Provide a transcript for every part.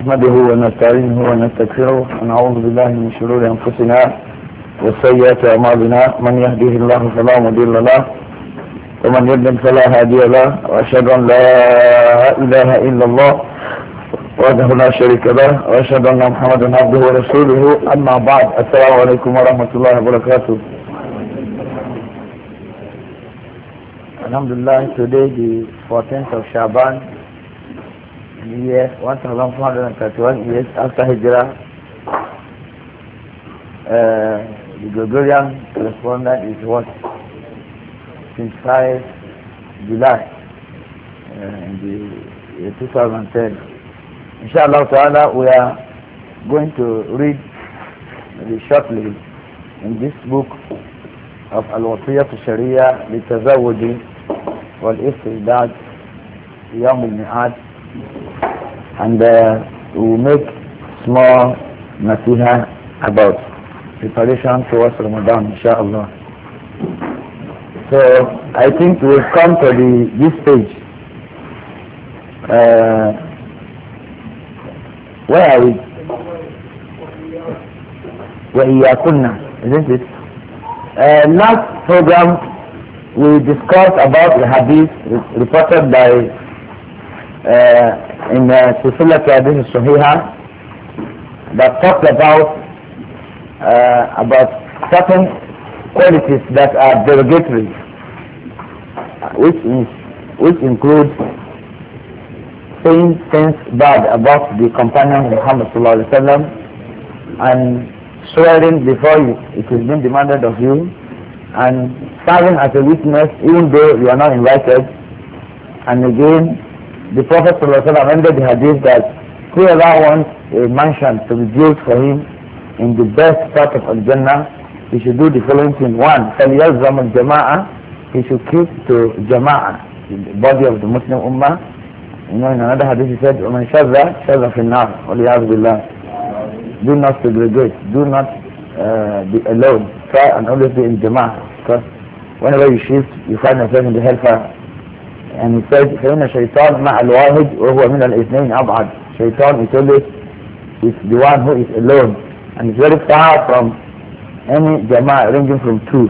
نحمده ونستعينه ونستغفره ونعوذ بالله من شرور أنفسنا وسيئات أعمالنا. من يهديه الله فلا مضل له ومن يضلل فلا هادي له، وأشهد أن لا إله إلا الله وحده لا شريك له، وأشهد أن محمدا عبده ورسوله. أما بعد، السلام عليكم ورحمة الله وبركاته. Alhamdulillah, today the 14th of Shaban, the year 1431 years after Hijrah. The Gregorian correspondent is what? 25 July in the year 2010. Inshallah ta'ala, we are going to read shortly in this book of Al-Wasiyat al-Sharia للتزوج والاستعداد يوم الميعاد, and we will make small nasiha about preparation towards Ramadan, inshallah. So I think we'll come to this page. Where are we? وَإِيَّاكُنَّ, isn't it? Last program we discussed about the hadith reported by in Silsilat Hadith Sahiha that talked about certain qualities that are derogatory, which include saying things bad about the companion Muhammad sallallahu alaihi wasallam and swearing before it is being demanded of you, and serving as a witness even though you are not invited. And again, the Prophet ﷺ ended the hadith that whoever wants a mansion to be built for him in the best part of Al-Jannah, he should do the following thing. One, فَلْيَلْزَمُ الْجَمَاعَةِ, he should keep to Jama'ah, the body of the Muslim Ummah. You know, in another hadith he said, وَمَنْ شَذَّ شَذَّ فِي النَّارِ وَلِيَعْذُ بِاللَّهِ. Do not segregate, do not be alone, try and always be in Jama'ah, because whenever you shift you find yourself in the hellfire. And he said, فَإِنَّ الشَّيْطَانَ مَعَ الْوَاحِدِ وَهُوَ مِنَ الْإِثْنَيْنِ أَبْعَدِ. Shaitan is always the one who is alone, and is very far from any Jama'ah ranging from two.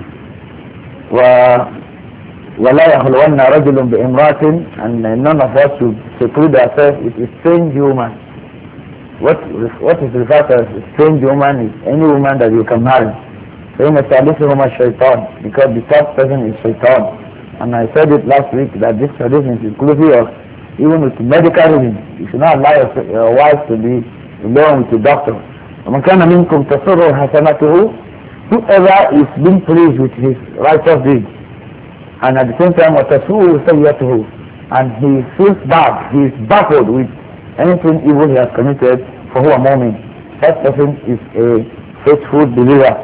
وَلَا يَخْلُوَنَّ رَجُلٌ بِإِمْرَاتٍ, and none of us should seclude ourselves with a strange woman. What is referred to as a strange woman is any woman that you can marry. فَإِنَّ ثَالِثُهُمَا الشَّيْطَانِ, because the third person is Shaitan. And I said it last week that this tradition is inclusive of even with medical reasons. You should not allow your wife to be alone with the doctor. وَمَنْ كَانَ مِنْكُمْ تَسُرُّهُ حَسَنَتُهُ, whoever is being pleased with his righteous deeds, and at the same time وَتَسُوءُ سَيِّئَتُهُ, and he feels bad, he is baffled with anything evil he has committed, فَهُوَ مُؤْمِنٌ, that person is a faithful believer.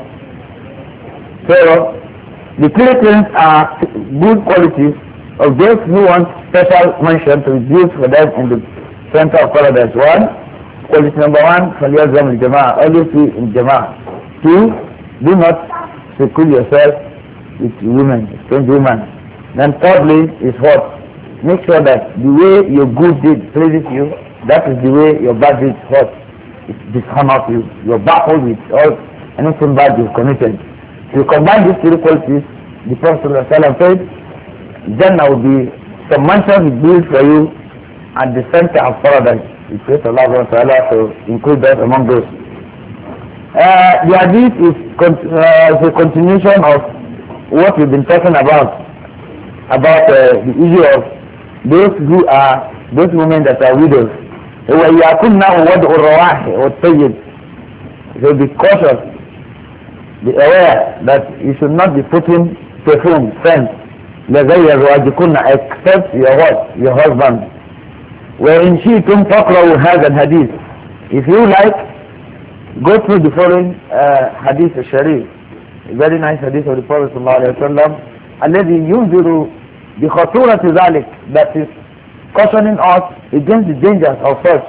So the three things are good qualities of those who want special mention to be built for them in the center of paradise. One, quality number one, فَلْيَلْزَمُ الْجَمَاعَةِ, always be in Jama'ah. Two, do not seclude yourself with women, strange women. Then thirdly is what? Make sure that the way your good deed pleases you, that is the way your bad deed what? It dishonors you. You are baffled with all anything bad you've committed. To combine these three qualities, the Prophet ﷺ said, Jannah will be some mansions built for you at the center of paradise. We pray to Allah to include us among those. The hadith is a continuation of what we've been talking about the issue of those women that are widows. وَإِيَّاكُنَّ وَوَضْعُ الرَّوَاحِ وَالطَّيِّبِ. So be cautious, be aware that you should not be putting perfume, scent, لَغَيَّ زَوَاجِكُنَّ, except your husband. وَإِنْ شِئْتُمْ فَاقْرَؤُوا هَذَا الْحَدِيثِ. If you like, go through the following hadith al-Sharif, a very nice hadith of the Prophet ﷺ, الَّذِي يُنْذِرُ بِخَطُورَةِ ذَلِكَ, that is cautioning us against the dangers of such.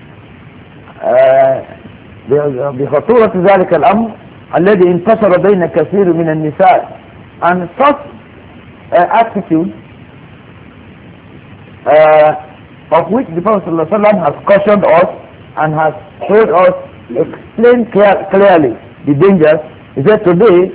بِخَطُورَةِ ذَلِكَ الْأَمْرِ الذي انتشر بين كثير من النساء, and such attitude of which the Prophet ﷺ has cautioned us and has told us, explained clearly the dangers. He said today,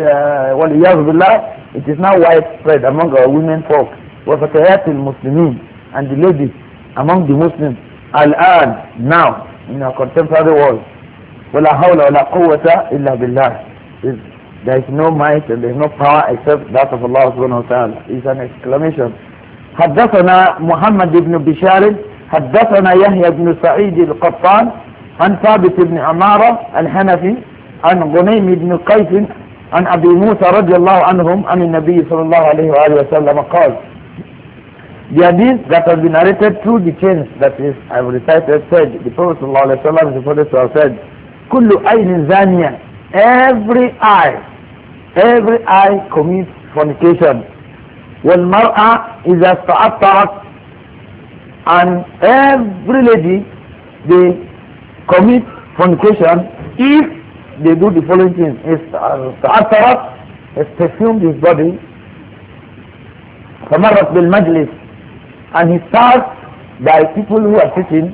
it is now widespread among our women folk, وفتيات المسلمين, and the ladies among the Muslims, الآن, now, in our contemporary world, ولا حول ولا قوة إلا بالله. There is no might and there is no power except that of Allah subhanahu wa ta'ala. It's an exclamation. حدثنا محمد بن بشار حدثنا يحيى بن سعيد القطان عن ثابت بن عمارة الحنفي عن غنيم بن قيس عن أبي موسى رضي الله عنهم عن النبي صلى الله عليه وآله وسلم قال. The hadith that has been narrated through the chains that is I've recited said, the Prophet صلى الله عليه وسلم reported to have said, كل عين زانية, every eye commits fornication. والمرأة إذا استعطرت, and every lady they commit fornication if they do the following things. استعطرت, has perfumed his body. فمرت بالمجلس, and he passed by people who are sitting.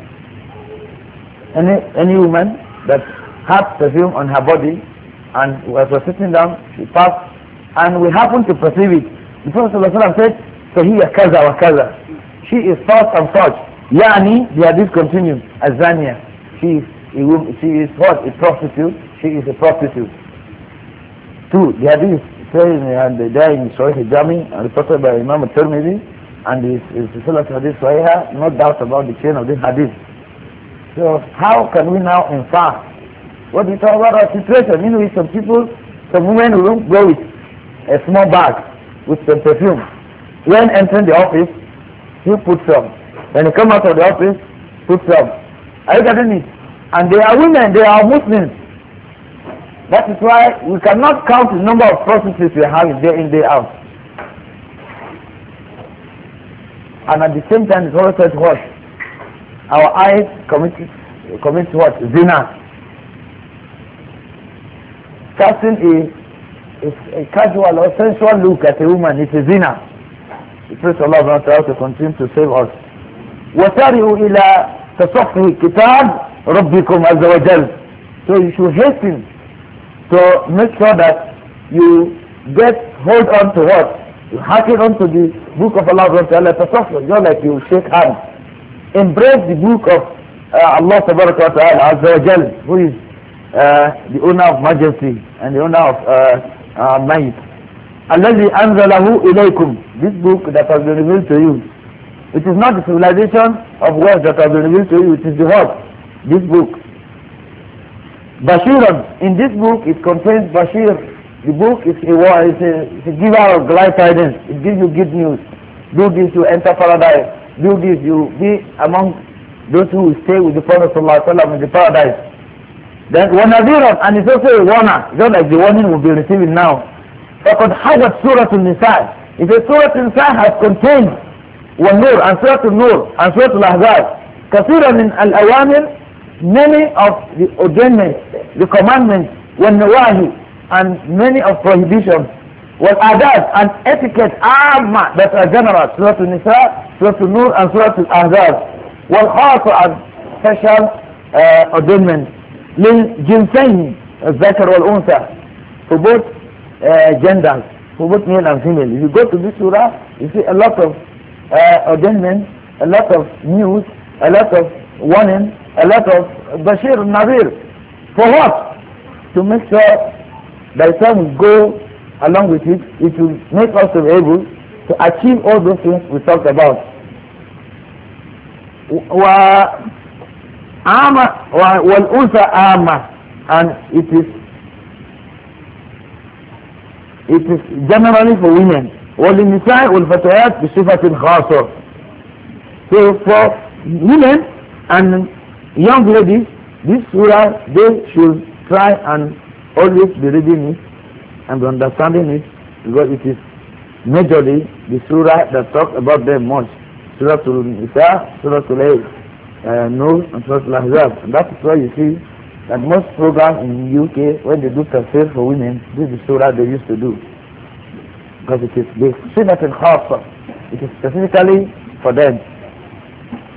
Any woman that had perfume on her body and was sitting down, she passed, and we happen to perceive it. The Prophet ﷺ said, فَهِيَ كَذَا وَكَذَا, she is such and such. Yani, the hadith continues, Azania, she is what? A prostitute. She is a prostitute. 2. The hadith saying, and there in Sahih Jami, reported by Imam al-Tirmidhi, and is Salat Hadith Sahih, no doubt about the chain of this hadith. So how can we now infer what we talk about our situation? You know, with some people, some women who don't go with a small bag with some perfume. When entering the office, he puts some. When he come out of the office, puts some. Are you getting it? And they are women, they are Muslims. That is why we cannot count the number of prostitutes we have day in, day out. And at the same time, it's also said what? Our eyes commit what? Zina. Casting a casual or sensual look at a woman is a zina. We pray to Allah to continue to save us. وَسَارِعُوا إِلَى تَصَفِّهِ كِتَابِ رَبِّكُمْ عَزَّ وَجَلَّ. So you should hasten to make sure that you get hold on to what? You hearken on to the book of Allah Ta'ala, just like you shake hands. Embrace the book of Allah Ta'ala Azza wa Jal, who is the owner of majesty and the owner of might. الذي أنزله إليكم, this book that has been revealed to you. It is not the civilization of words that has been revealed to you, it is the what? This book. Bashiran, in this book it contains Bashir. The book is a giver of glad tidings. It gives you good news. Do this, you enter paradise. Do this, you be among those who will stay with the Prophet ﷺ in the paradise. Then وَنَذِيرًا, and it's also a warner, just like the warning we'll be receiving now. فَقَدْ حَوَتْ سُورَةُ النِّسَاءِ, if a Surah An-Nisa has contained وَالنُّورِ and Surah An-Nur and Surah Al-Ahzab كَثِيرًا مِنْ الْأَوَامِرِ, many of the ordainments, the commandments, وَالنَّوَاهِ, and many of prohibitions, وَالْآدَابِ, and etiquette, عَامَّة, that are general, Surah An-Nisa, Surah An-Nur and Surah Al-Ahzab, وَالْخَاصَ, and special ordainments, لِلْجِنْسَيْنِ الذَّكَرُ وَالْأُنْثَى, for both genders, for both male and female. If you go to this surah, you see a lot of ordainments, a lot of news, a lot of warning, a lot of Bashir and Nazir. For what? To make sure by the time we go along with it, it will make us be able to achieve all those things we talked about. وَالْأُنْثَى عَامَّةٌ, and it is generally for women. وَلِلنِّسَاءِ وَالْفَتَيَاتِ بِصِفَةٍ خَاصَةٍ. So for women and young ladies, this surah, they should try and always be reading it and understanding it, because it is majorly the surah that talks about them much. Surah Al-Nisa, Surah Al-Nur and Surah Al-Ahzab. And that is why you see that most programs in the UK, when they do tafsir for women, this is the surah they used to do, because it is the Sunnah al-Khassa, it is specifically for them.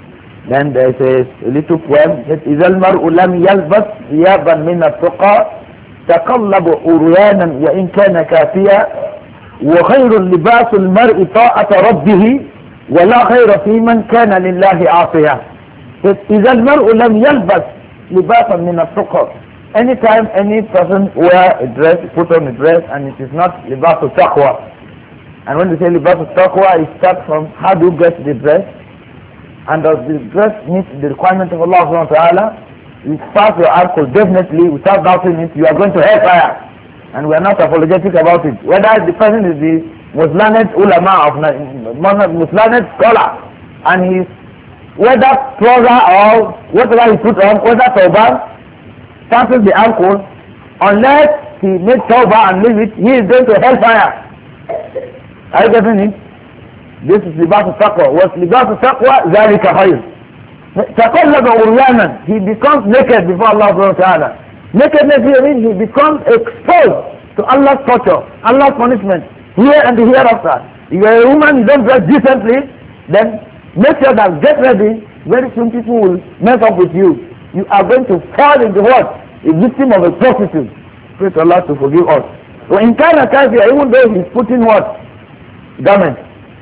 Then there is a little poem that إذا المرء لم يلبس ثيابا من التقى تقلب عريانا وإن كان كافيا وخير لباس المرء طاعة ربه ولا خير في من كان لله عاصيا. إذا المرء لم يلبس لباسا من التقى, anytime any person wear a dress, put on a dress, and it is not libas al-taqwa. And when we say libas al-taqwa, it starts from how do you get the dress, and does the dress meet the requirement of Allah subhanahu wa ta'ala? You pass your alcohol definitely, without doubting it, you are going to hellfire. And we are not apologetic about it. Whether the person is the most learned ulama of most learned scholar, and he's whether trouser or whatever he put on, whether turban, passes the alcohol, unless he makes tawbah and leave it, he is going to hellfire. Are you getting it? This is libas al-taqwa. What libas al-taqwa? ذَلِكَ خَيْرٌ. تَقَلَّبَ عُرْيَانًا. He becomes naked before Allah subhanahu wa ta'ala. Nakedness here means he becomes exposed to Allah's torture, Allah's punishment, here and the hereafter. If you are a woman, you don't dress decently, then make sure that get ready. Very soon people will mess up with you. You are going to fall into what? A victim of a prostitute. Pray to Allah to forgive us. So in Kana Kafir, even though he's putting what? Garment.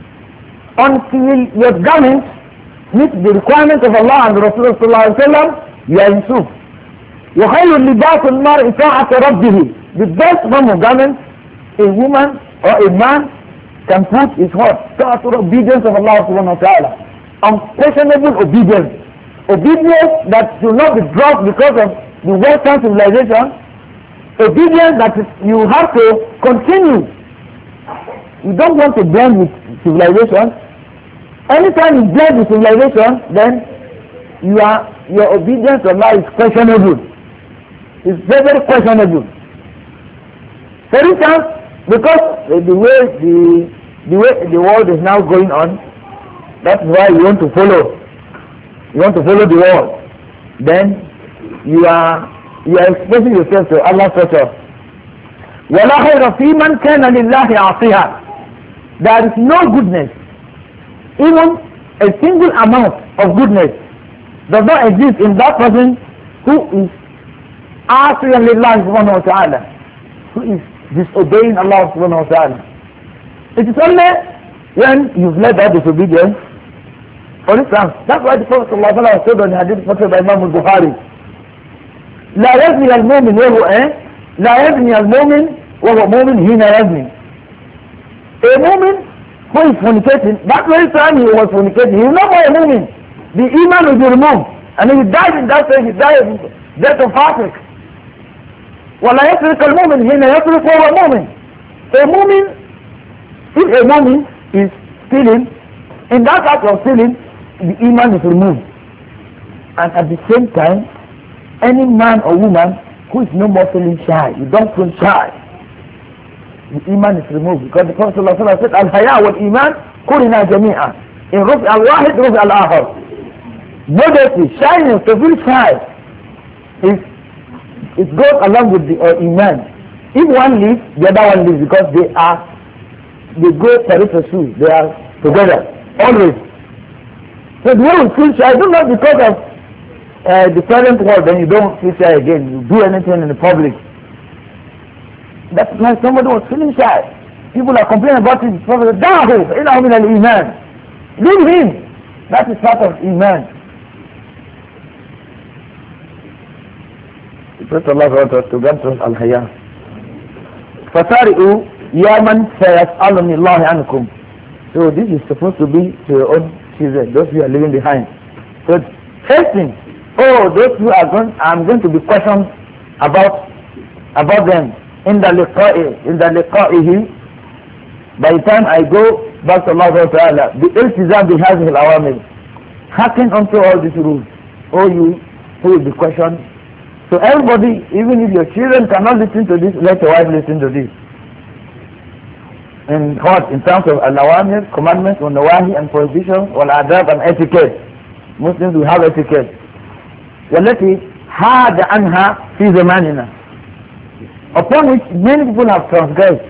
Until your garment meets the requirements of Allah and Rasulullah sallallahu alaihi wasallam, you are in soup. وَخَيْرُ لِبَاسُ الْمَرْءِ طَاعَةَ رَبِّهِ. The best form of garment a woman or a man can put is what? Ta'atul obedience of Allah subhanahu wa ta'ala. Unquestionable obedience. Obedience that should not be dropped because of the Western civilization. Obedience that you have to continue. You don't want to blend with civilization. Anytime you blend with civilization, then your obedience to Allah is questionable. It's very, very questionable. For instance, because the way the world is now going on, that's why you want to follow. You want to follow the world. Then you are exposing yourself to Allah's torture. وَلَا خَيْرَ فِي مَنْ كَانَ لِلَّهِ عَصِيهًا. There is no goodness, even a single amount of goodness does not exist in that person who is عَصِيًا لِلَّهِ subhanahu wa ta'ala, who is disobeying Allah subhanahu wa ta'ala. It is only when you've led that disobedience. For instance, that's why the Prophet sallallahu alaihi wasallam said on the hadith quoted by Imam al-Bukhari, لا يزني المؤمن وهو لا يزني المؤمن وهو مؤمن حين يزني. A mu'min who is fornicating, that very time he was fornicating, he will not be a mu'min. The iman will be removed, and if he died in that stage, he died death of heartache. ولا يسرق المؤمن حين يسرق وهو مؤمن. A mu'min, if a mu'min is stealing, in that act of stealing, the iman is removed. And at the same time, any man or woman who is no more feeling shy, you don't feel shy, the iman is removed. Because the Prophet ﷺ said, Al-Haya wal-Iman kurina jami'a. In rufi al-Wahid, rufi al-Akhar. Modesty, shyness, to feel shy, it goes along with the Iman. If one leaves, the other one leaves, because they go peripheral, they are together, always. So the way you feel shy, don't know because of the present world, then you don't feel shy again. You do anything in the public. That's why somebody was feeling shy. People are complaining about it. Prophet said, Dahu, innahu min al-Iman. Leave him. That is part of Iman. The Prophet Allah to grant us al-Haya. فَسَارِئُوا يَا مَنْ سَيَسْأَلُنِ اللَّهِ عَنْكُمْ. So this is supposed to be to your own children, those who are living behind. So hasten. Oh, those who are going, I'm going to be questioned about them in the liqa'ihi. By the time I go back to Allah Ta'ala, the iltizam bihazih al-awamil, hearken unto all these rules. Oh, you who will be questioned. So everybody, even if your children cannot listen to this, let your wife listen to this. And what? In terms of al-awamil, commandments, wal-nawahi and prohibitions, wal-adab and etiquette. Muslims will have etiquette. والتي حاد عنها في زماننا, upon which many people have transgressed.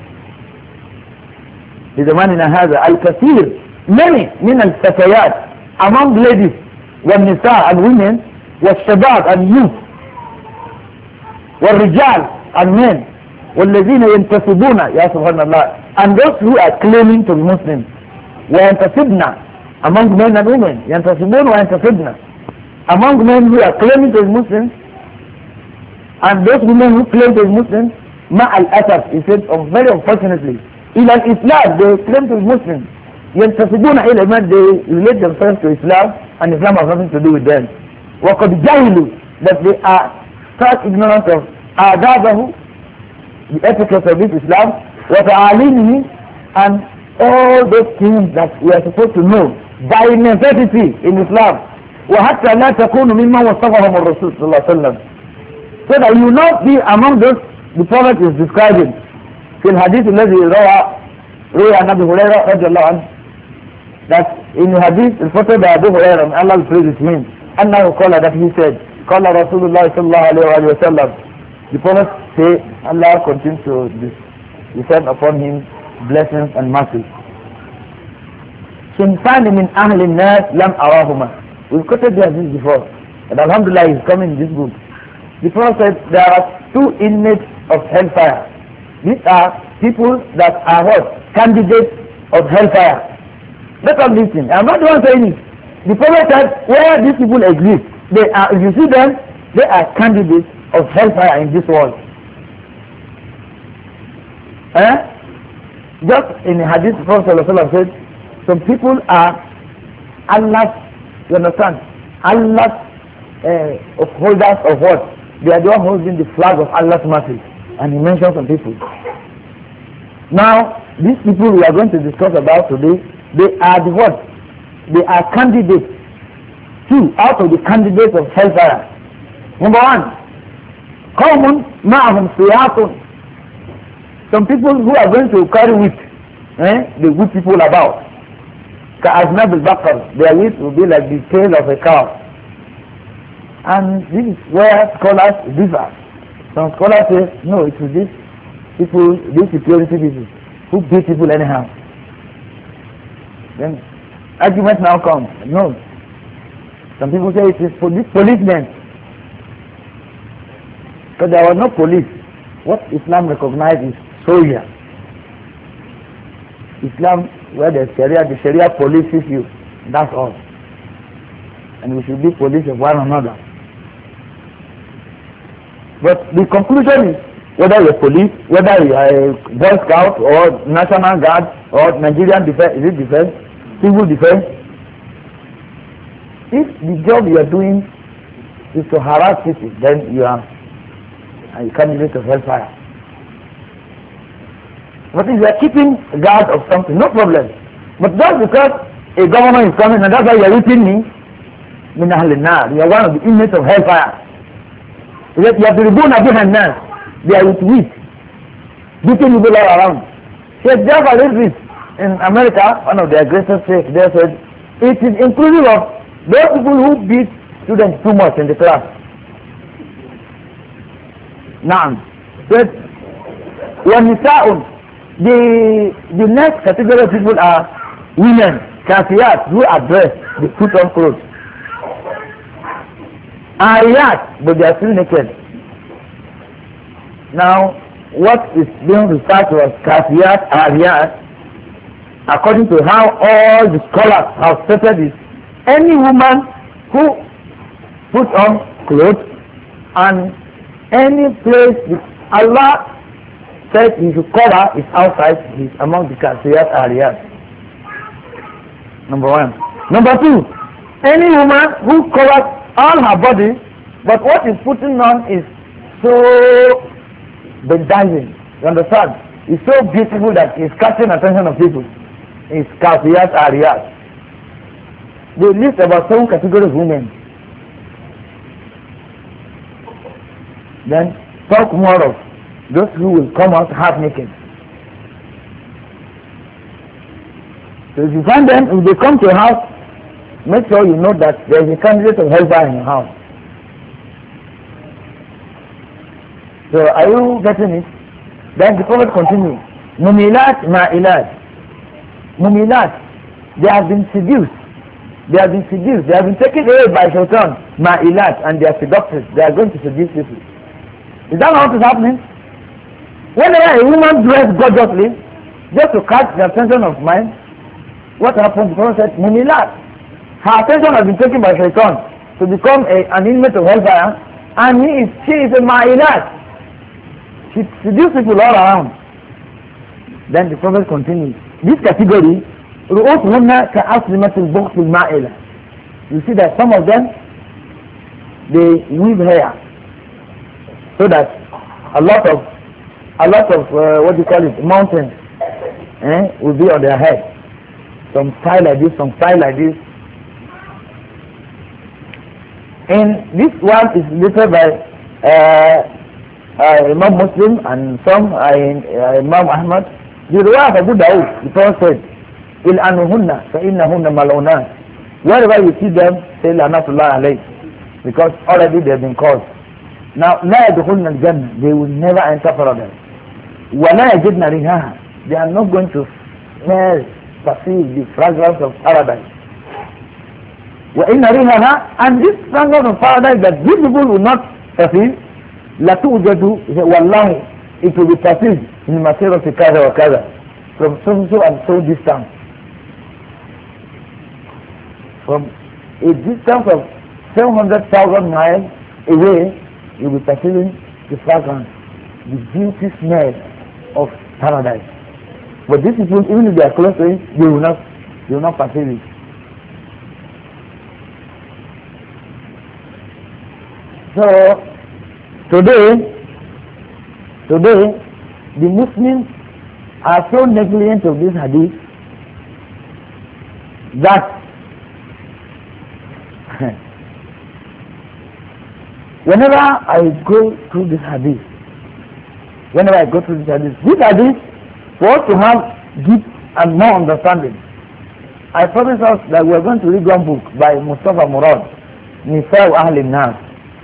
في زماننا هذا الكثير, many من الفتيات, among ladies, والنساء and women, والشباب and youth, والرجال and men, والذين ينتسبون يا سبحان الله, and those who are claiming to be Muslims, وينتسبنا among men and women, ينتسبون وينتسبنا, among men who are claiming to be Muslims and those women who claim to be Muslims, مع الأسف, he said, very unfortunately, إلى الإسلام, they claim to be Muslims, ينتسبون إلى من, they relate themselves to Islam and Islam has nothing to do with them. وقد جهلوا, that they are stark ignorant of آدابه, the etiquette of this Islam, وتعاليمه, and all those things that we are supposed to know by necessity in Islam. وحتى لا تكونوا ممن وصفهم الرسول صلى الله عليه وسلم, so that you will not be among those the Prophet is describing في الحديث الذي روى عن أبي هريرة رضي الله عنه, that in the hadith reported by Abu Hurairah, may Allah praise him, أنه قال, that he said, قال رسول الله صلى الله عليه وسلم, the Prophet say, Allah continue to descend upon him blessings and mercy. صنفان من أهل الناس لم أراهما, we've quoted this before, and Alhamdulillah is coming in this book. The Prophet said there are two inmates of hellfire. These are people that are what? Candidates of hellfire. Let us listen. I'm not the one saying it. The Prophet said where these people exist, they are, if you see them, they are candidates of hellfire in this world. Just in the hadith, the Prophet said, some people are Allah's, you understand, Allah's upholders of what? They are the one holding the flag of Allah's mercy. And he mentioned some people. Now, these people we are going to discuss about today, they are the what? They are candidates. Two out of the candidates of hellfire. Number one, قوم معهم سياط. Some people who are going to carry whip, they whip people about. كأذناب البقر, their whip will be like the tail of a cow. And this is where scholars differ. Some scholars say, no, it is these people, these security people, who beat people anyhow. Then argument now comes. No. Some people say it is policemen. Because there was no police. What Islam recognizes is soldier. Islam, where the Sharia polices you. That's all. And we should be police of one another. But the conclusion is, whether you're police, whether you are a Boy Scout or National Guard or Nigerian defense, is it defense? Civil defense? If the job you are doing is to harass people, then you are a candidate of hellfire. But if you are keeping guard of something, no problem. But just because a governor is coming and that's why you are whipping me, you are one of the inmates of hellfire. You have to reborn behind now. They are with whip, beating people all around. Sheikh Jafar Idris in America, one of their greatest sheikhs, they said, it is inclusive of those people who beat students too much in the class. Naam. Said, the next category of people are women, kafiyat, who are dressed, they put on clothes. Ayat, but they are still naked. Now, what is being referred to as kafiyat, ayat, according to how all the scholars have stated is any woman who puts on clothes and any place Allah said he should cover is outside, is among the kafiyat, ayat. Number one. Number two, any woman who covers all her body, but what is putting on is so bedazzling. You understand? It's so beautiful that it's catching attention of people. It's kafiyat, ariyat. They list about 7 categories of women. Then talk more of those who will come out half naked. So if you find them, if they come to your house, make sure you know that there is a candidate of hellfire in your house. So are you getting it? Then the Prophet continues. Mumilat ma'ilat. Mumilat, they have been seduced They have been seduced. They have been taken away by Shaitan, Ma'ilat, and they are seductress. They are going to seduce people. Is that not what is happening? Whenever a woman dressed gorgeously, just to catch the attention of mind, what happened? The Prophet said, Mumilat. Her attention has been taken by Shaitan to become an inmate of hellfire, and she is a Ma'ilat. She seduces people all around. Then the Prophet continues. This category, رؤوسهن كأسلمة البخت المائلة. You see that some of them, they weave hair so that a lot of what do you call it, mountains will be on their head. Some style like this, some style like this. And this one is written by Imam Muslim and some Imam Ahmad. The riwayah of Abu Dawud, the Prophet said, إِلْأَنُهُنَّ فَإِنَّهُنَّ مَلْعُونَاتٌ. Wherever you see them, say La'natullah alayh, because already they have been called. Now, لَا يَدْخُلْنَ الْجَنَّةِ, they will never enter paradise. وَلَا يَجِدْنَ رِيحَهَا, they are not going to smell, perceive the fragrance of paradise. وَإِنَّ رِيحَهَا, and this fragrance of paradise that these people will not perceive, لَتُوجَدُ وَاللَّهِ, it will be perceived in material of kaza or kaza, from so and so distance. From a distance of 700,000 miles away, you will be perceiving the fragrance, the beauty smell of paradise. But these people, even if they are close to it, they will not perceive it. So today the Muslims are so negligent of this hadith that whenever I go through this hadith, this hadith for us to have deep and more understanding. I promise us that we are going to read one book by Mustafa Murad, Nisa'u Ahli Nas,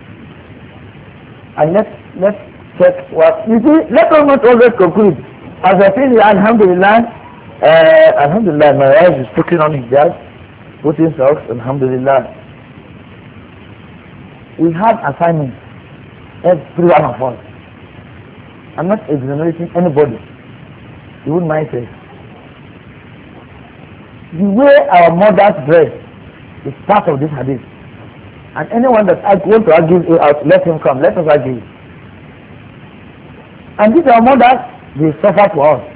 and let's check what you see. Let us not always conclude. As I say, Alhamdulillah, my wife is putting on hijab, putting socks, Alhamdulillah. We have assignments, every one of us. I'm not exonerating anybody, even myself. The way our mothers dress is part of this hadith. And anyone that want to argue out, let him come, let us argue. And these are mothers, they suffer for us.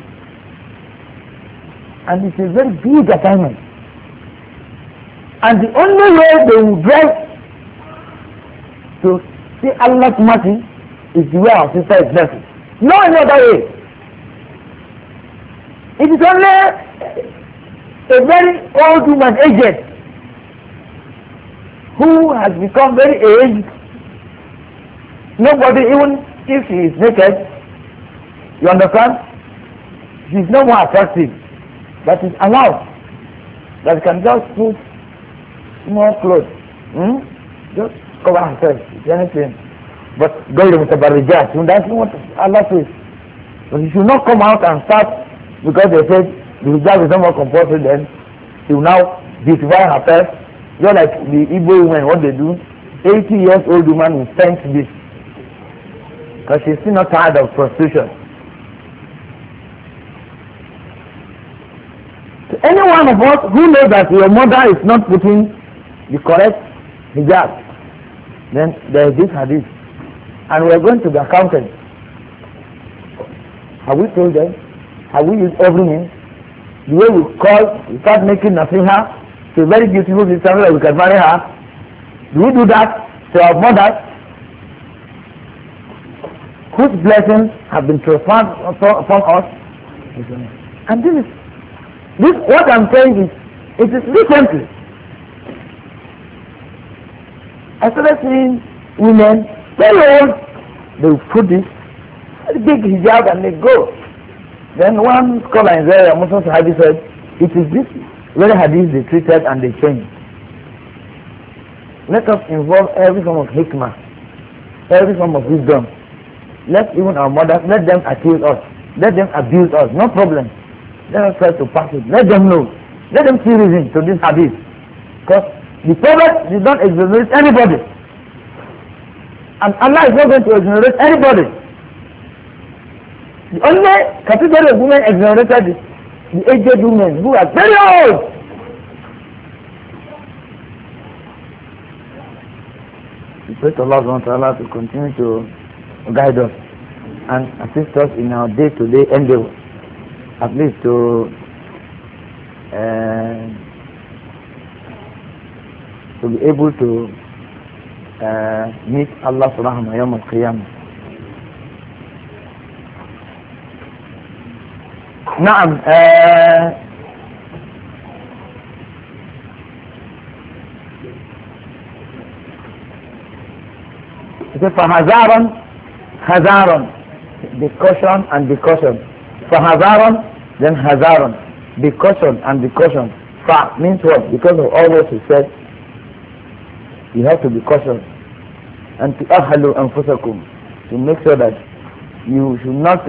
And it's a very big assignment. And the only way they will dress to see Allah's mercy is the way our sister is dressing. No any other way. It is only a very old woman, aged, who has become very aged. Nobody, even if she is naked, you understand, she is no more attractive. That is allowed. That can just put small clothes, just cover herself, anything. But go to Mutabarijat, that's what Allah says. But you should not come out and start, because they said the hijab is not more compulsory, then she will now beautify herself. Just like the Igbo women, what they do, 80 years old woman will thank this, because she's still not tired of prostitution. To any one of us who knows that your mother is not putting the correct hijab, then there is this hadith, and we are going to be accounted. Have we told them? Have we used every means? The way we call, we start making nasiha to a very beautiful sister that we can marry her. Do we do that to our mothers, whose blessings have been transferred upon us? And this what I'm saying is, it is recently I started seeing women very old, they will put this big hijab and they go. Then one scholar in there, Muslim Sahabi, said, it is this very hadith they treated and they changed. Let us involve every form of hikmah, every form of wisdom. Let even our mothers, let them accuse us, let them abuse us, no problem. Let us try to pass it. Let them know. Let them see reason to this hadith. Because the Prophet did not exonerate anybody. And Allah is not going to exonerate anybody. The only category of women exonerated is the aged women who are very old. We pray to Allah subhanahu wa ta'ala to continue to guide us and assist us in our day-to-day endeavor, at least to be able to meet Allah subhanahu wa ta'ala yawm al-qiyamah. نعم فهزارا هزارا be caution and be caution. فهزارا then hazaran, be caution and be caution. Fa means what? Because of all what he said, you have to be cautious. And to ahlu anfusakum, to make sure that you should not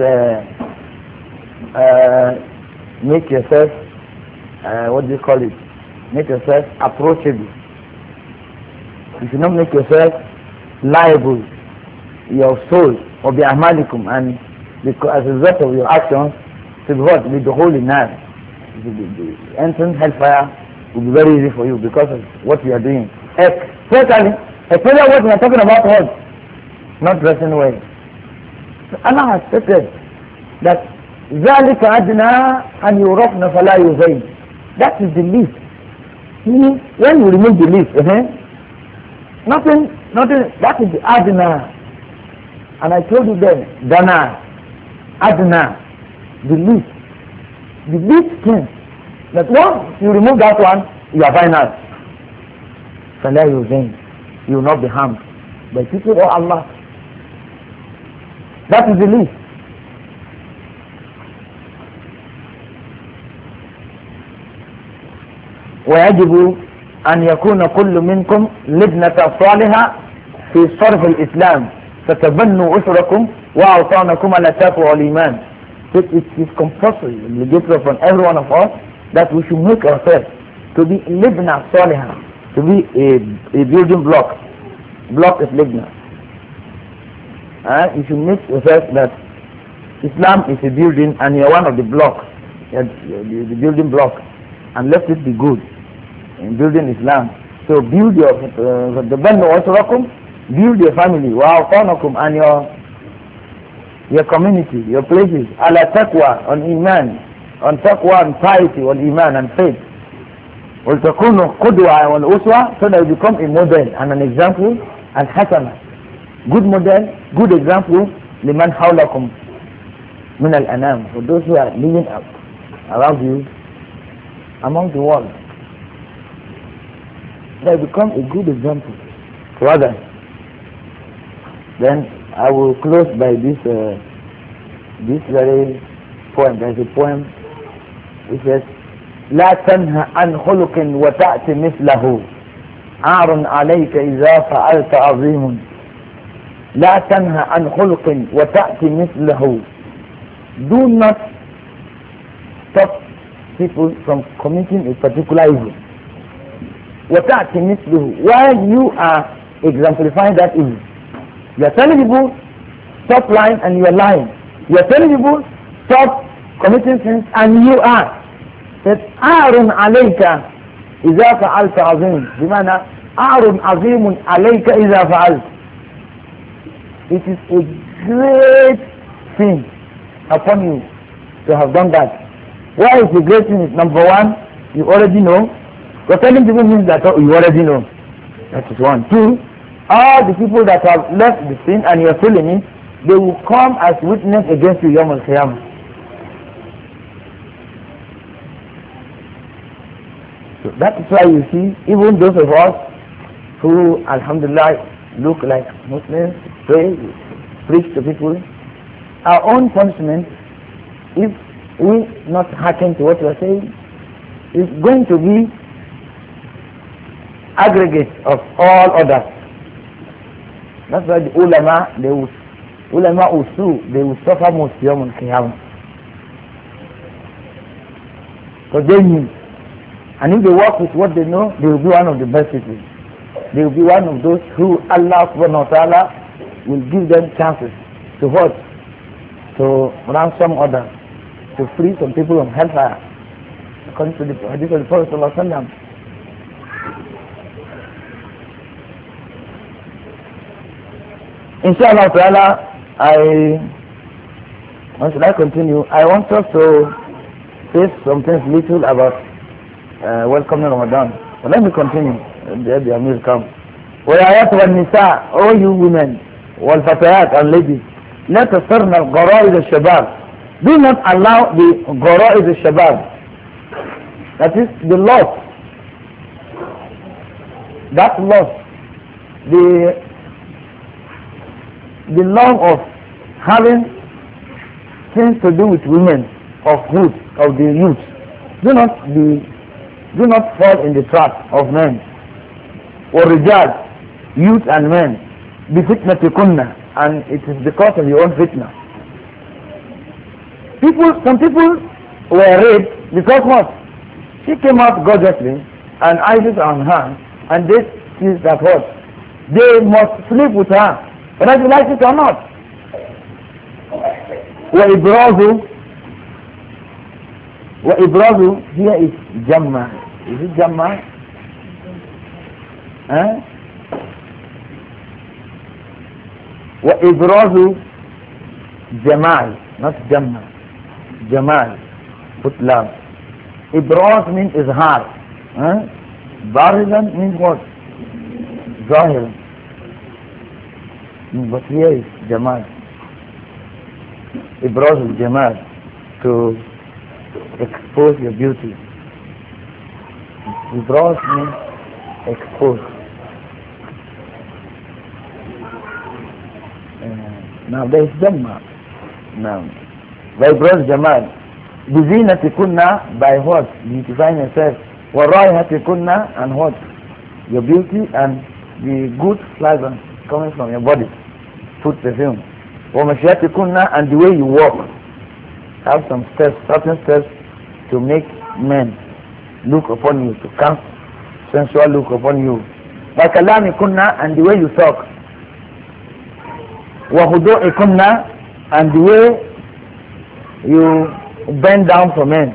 make yourself what do you call it? Make yourself approachable. You should not make yourself liable, your soul, or be amalikum, and because as a result of your actions, to be what? With the holy night. The entrance hellfire will be very easy for you because of what you are doing. Especially what we are talking about was not dressing well. So Allah has stated that ذَلِكَ أَدْنَا أَنْ يُرَفْنَ فَلَا يُزَيْنَ. That is the least. Meaning, when you remove the least, nothing, that is the adna. And I told you then, dana, adna, the least thing. That once you remove that one, you are final. فَلَا يُزَيْنَ. You will not be harmed by people or Allah. That is the least. ويجب أن يكون كل منكم لبنة صالحة في صرف الإسلام فتبنوا أسركم وأوطانكم على التقوى والإيمان. It is compulsory, obligatory upon every one of us that we should make ourselves to be libna صالحة, to be a building block. Block is libna. You should make yourself that Islam is a building and you are one of the blocks, the building block, and let it be good in building Islam. So build your build your family, and your community, your places, ala taqwa, on iman, on taqwa and piety, on iman and faith. وَلْتَكُونُوا قُدْوَةً وَالْأُسْوَةً, so that you become a model and an example and hasana. Good model, good example, لِمَنْ حَوْلَكُمْ مِنَ الْأَنَامِ, for those who are living around you, among the world. They become a good example to others. Then I will close by this very poem. There's a poem which says لا تنهى عن خلق وتأتي مثله عار عليك إذا فعلت عظيم. لا تنهى عن خلق وتأتي مثله. Do not stop people from committing a particular evil. وتأتي مثله, while you are exemplifying that evil. You are telling people stop lying and you are lying. You are telling people stop committing sins and you are. That عار عليك إذا فعلت عظيم, بمعنى عار عظيم عليك إذا فعلت. It is a great sin upon you to have done that. Why is the great sin? Number one, you already know. Because telling people means that you already know. That is one. Two, all the people that have left the sin and you are still in it, they will come as witness against you Yawm al-Qiyamah. So that is why you see, even those of us who, alhamdulillah, look like Muslims, pray, preach to people, our own punishment, if we not hearken to what we are saying, is going to be aggregate of all others. That's why the ulama, they will suffer most Yawm al-Qiyamah. So they knew And if they work with what they know, they will be one of the best people. They will be one of those who Allah subhanahu wa ta'ala will give them chances to what? To ransom others, to free some people from hellfire, according to the hadith of the Prophet sallallahu alaihi wasallam. Inshallah ta'ala, once I continue, I want us to say something little about welcoming Ramadan. So let me continue. The Amir come. وَيَا أَيَّتُهَا النِّسَاء, all you women, وَالْفَتَيَاتِ and ladies, لَا تَصَرْنَ الْغَرَائِزَ الشَّبَابِ. Do not allow the غَرَائِزَ الشَّبَابِ. That is the lust. That lust. The love of having things to do with women, of youth, of the youth. Do not fall in the trap of men. Or regard youth and men. Be fitnatikunna, and it is because of your own fitna. Some people were raped because what? She came out gorgeously and eyes on her, and they see that what? They must sleep with her, whether you like it or not. وإبراز here is Jamma. Is it Jamma? وإبراز Jamal, not Jamma. Jamal, put lam. Ibraz means izhar. Barizan means what? Zahir. But here is Jamal. Ibraz Jamal, to expose your beauty. Ibraz means expose. Now there is Jamma. Now, by Ibraz Jamal, Bizinatikunna, by what? Beautifying yourself. Warayhatikunna, and what? Your beauty and the good fragrance coming from your body. Put perfume. Wamashiyatikunna, and the way you walk. Have some steps, certain steps to make men look upon you, to cast sensual look upon you. By kalamikunna, and the way you talk. Wahudu'ikunna, and the way you bend down for men.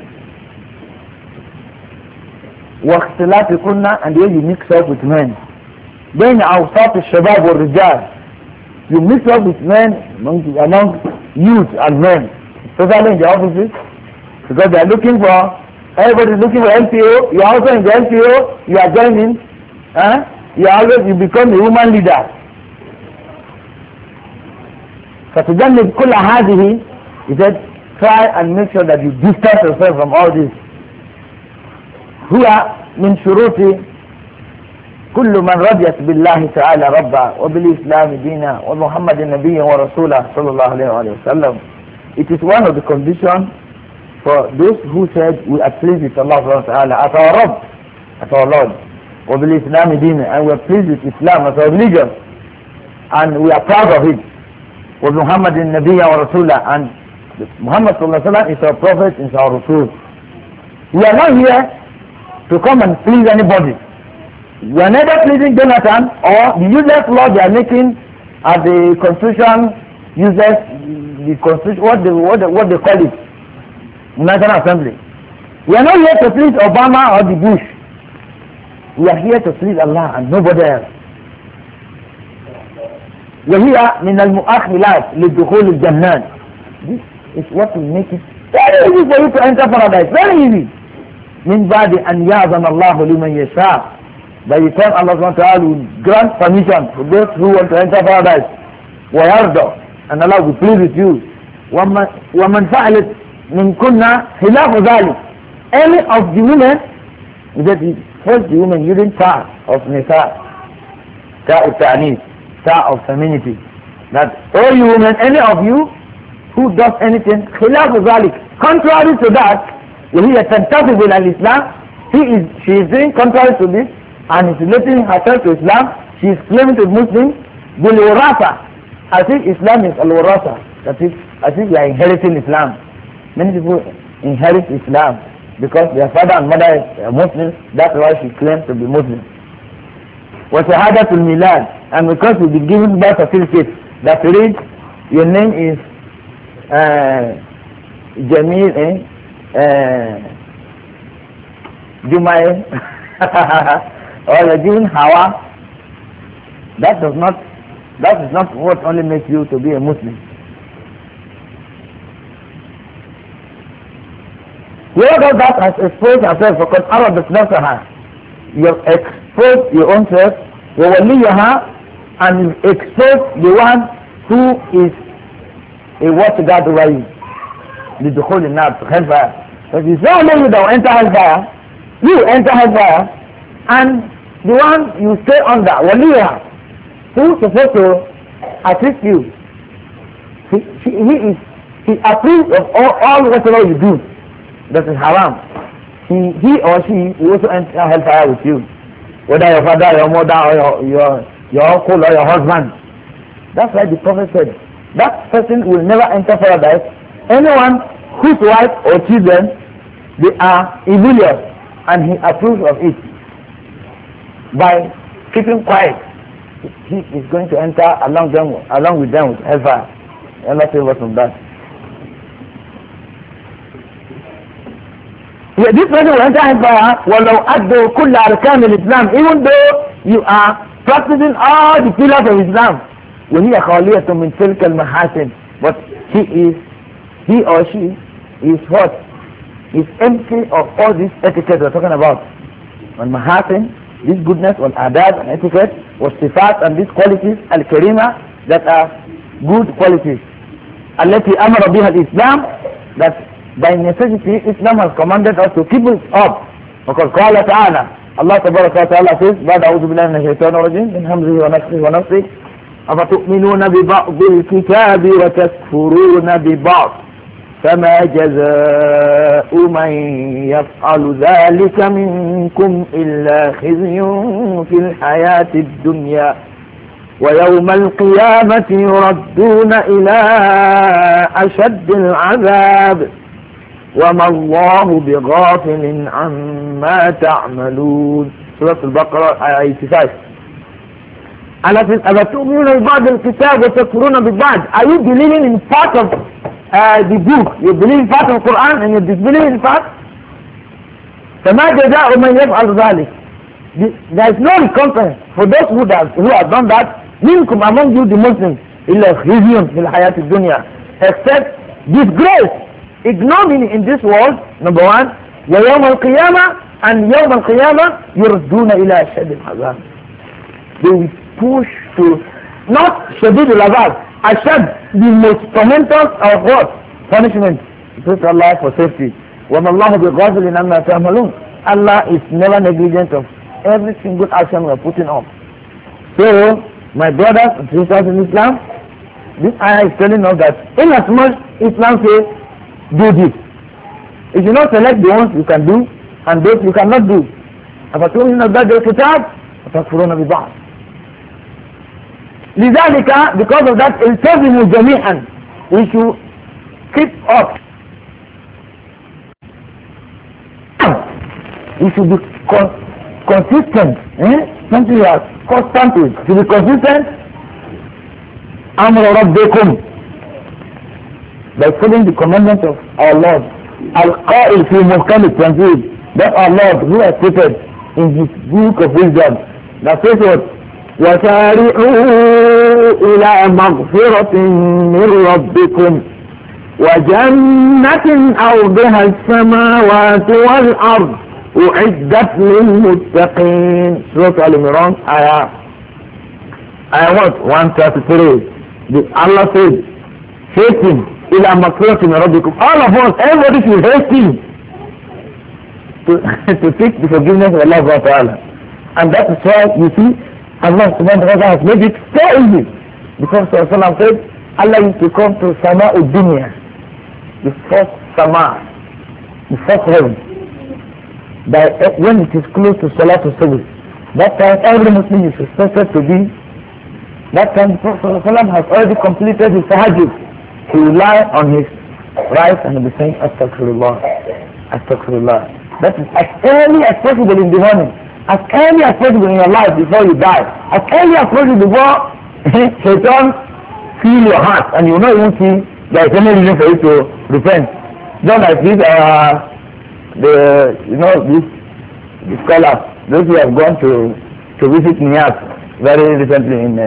Waqtilatikunna, and the way you mix up with men. Then awsat al-shabab wal-rijal, you mix up with men among youth and men, especially in the offices, because they are looking for, everybody is looking for LPO. You are also in the LPO, you are joining, you become a woman leader. فَتُجَنِّبْ كُلَّ هَذِهِ, he said, try and make sure that you distance yourself from all this. هو من شروط كل من رضيت بالله تعالى ربا وبالإسلام دينا ومحمد النبي ورسوله صلى الله عليه وسلم. It is one of the conditions for those who said we are pleased with Allah subhanahu wa ta'ala as our Rabb, as our Lord, وبالإسلام دينا, and we are pleased with Islam as our religion, and we are proud of it. ومحمد النبي ورسوله, and Muhammad sallallahu alaihi wasallam is our prophet, is our Rasul. We are not here to come and please anybody. We are neither pleasing Jonathan or the useless law they are making at the constitution uses the constitution, what they call it, National Assembly. We are not here to please Obama or the Bush. We are here to please Allah and nobody else. وهي من المؤخلات لدخول الجنات. This is what will make it very easy for you to enter paradise. Very easy. من بعد أن يأذن الله لمن يشاء. By the time Allah subhanahu wa ta'ala will grant permission to those who want to enter paradise. ويرضى, and Allah will please with you. ومن فعلت من كنا خلاف ذلك. Any of the women, that is first the women using ta of nisa, ta of ta'anis, ta of femininity, that all you women, any of you who does anything خلاف ذلك, contrary to that, وهي تنتسب إلى الإسلام, she is doing contrary to this and is relating herself to Islam. She is claiming to be Muslim بالوراثة, as if Islam is al-warathah, that is as if you are inheriting Islam. Many people inherit Islam. because their father and mother are Muslims, that's why she claims to be Muslim. وشهادة الميلاد, and because you'll be given birth certificate that reads your name is Jamil Jumai or you're given Hawa. That is not what only makes you to be a Muslim. Whoever that has exposed herself because Allah does not her, you have exposed your own self, and you expose the one who is a watchguard over you. The Dukhul in Nar, hellfire. But it's not only you that will enter hellfire, you enter hellfire, and the one you stay under, Waliyaha, who is supposed to assist you. He approves of all whatever you do. That is haram. He or she will also enter hellfire with you. Whether your father, your mother, or your uncle or your husband. That's why the Prophet said, that person will never enter paradise. Anyone whose wife or children, they are rebellious, and he approves of it. By keeping quiet, he is going to enter along with them with hellfire. Allah save us from that. Yeah, this person will enter hellfire وَلَوْ أَدُّوا كُلَّ أَرْكَانِ الْإِسْلَامِ, even though you are practicing all the pillars of Islam. وَهِيَ خَالِيَةٌ مِنْ تِلْكَ الْمَحَاسِنِ, but he or she is what? Is empty of all this etiquette we're talking about. And mahasin, this goodness, wal adab and etiquette, was sifat and these qualities, al-karima, that are good qualities. التي أمر بها الإسلام, that by necessity Islam has commanded us to keep it up. Because قال تعالى, Allah تبارك وتعالى says, بعد أعوذ بالله من الشيطان الرجيم من همزه ونفخه ونفخه أفتؤمنون ببعض الكتاب وتكفرون ببعض فما جزاء من يفعل ذلك منكم إلا خزي في الحياة الدنيا ويوم القيامة يردون إلى أشد العذاب وما الله بغافل عما تعملون. سورة البقرة آية 85. أفتؤمنون ببعض الكتاب وتكفرون ببعض. Are you believing in part of the book? You believe in part of the Quran and you disbelieve in part? فما جزاء من يفعل ذلك. There is no recompense for those who have done that منكم among you the Muslims إلا خزي في الحياة الدنيا, except disgrace, ignominy in this world, number one, ويوم القيامة, and يوم القيامة يردون إلى أشد العذاب. They will push to not شديد العذاب, أشد, the most tormentors of what? Punishment. Praise Allah for safety. وَمَا اللَّهُ بِغَافِلٍ عَمَّا تَعْمَلُونَ. Allah is never negligent of every single action we are putting on. So, my brothers and sisters in Islam, this ayah is telling us that in as much Islam says, do this. If you not select the ones you can do, and those you cannot do. أَفَتُؤْمِنُونَ بِبَعْضِ الْكِتَابِ وَتَكْفُرُونَ بِبَعْضٍ. لذلك, because of that, التزموا جميعا, we should keep up. We should be consistent. Something you are constant with. To be consistent, أمر ربكم, by following the commandments of our Lord. القائل في محكم التنزيل, that our Lord who has stated in his book of wisdom, that says what? وسارعوا إلى مغفرة من ربكم وجنة أرضها السماوات والأرض أعدت للمتقين. Surah Al-Imran, ayah what? 133. Allah said, hasten إلى مغفرة من ربكم. All of us, everybody should hasten to seek the forgiveness of Allah subhanahu wa ta'ala. And that is why you see Allah subhanahu wa ta'ala has made it so easy. Because Rasulullah said, Allah used to come to Sama'ud Dunya, the first Sama, the first heaven, when it is close to Salatul Subh. That time every Muslim is expected to be, that time the Prophet has already completed his tahajjud. He will lie on his right and be saying Astaghfirullah, Astaghfirullah. That is as early as possible in the morning. As early as possible in your life before you die. As early as possible before Satan feel your heart and you will not even see there is any reason for you to repent. Just like this, the scholars, those who have gone to visit Nias very recently in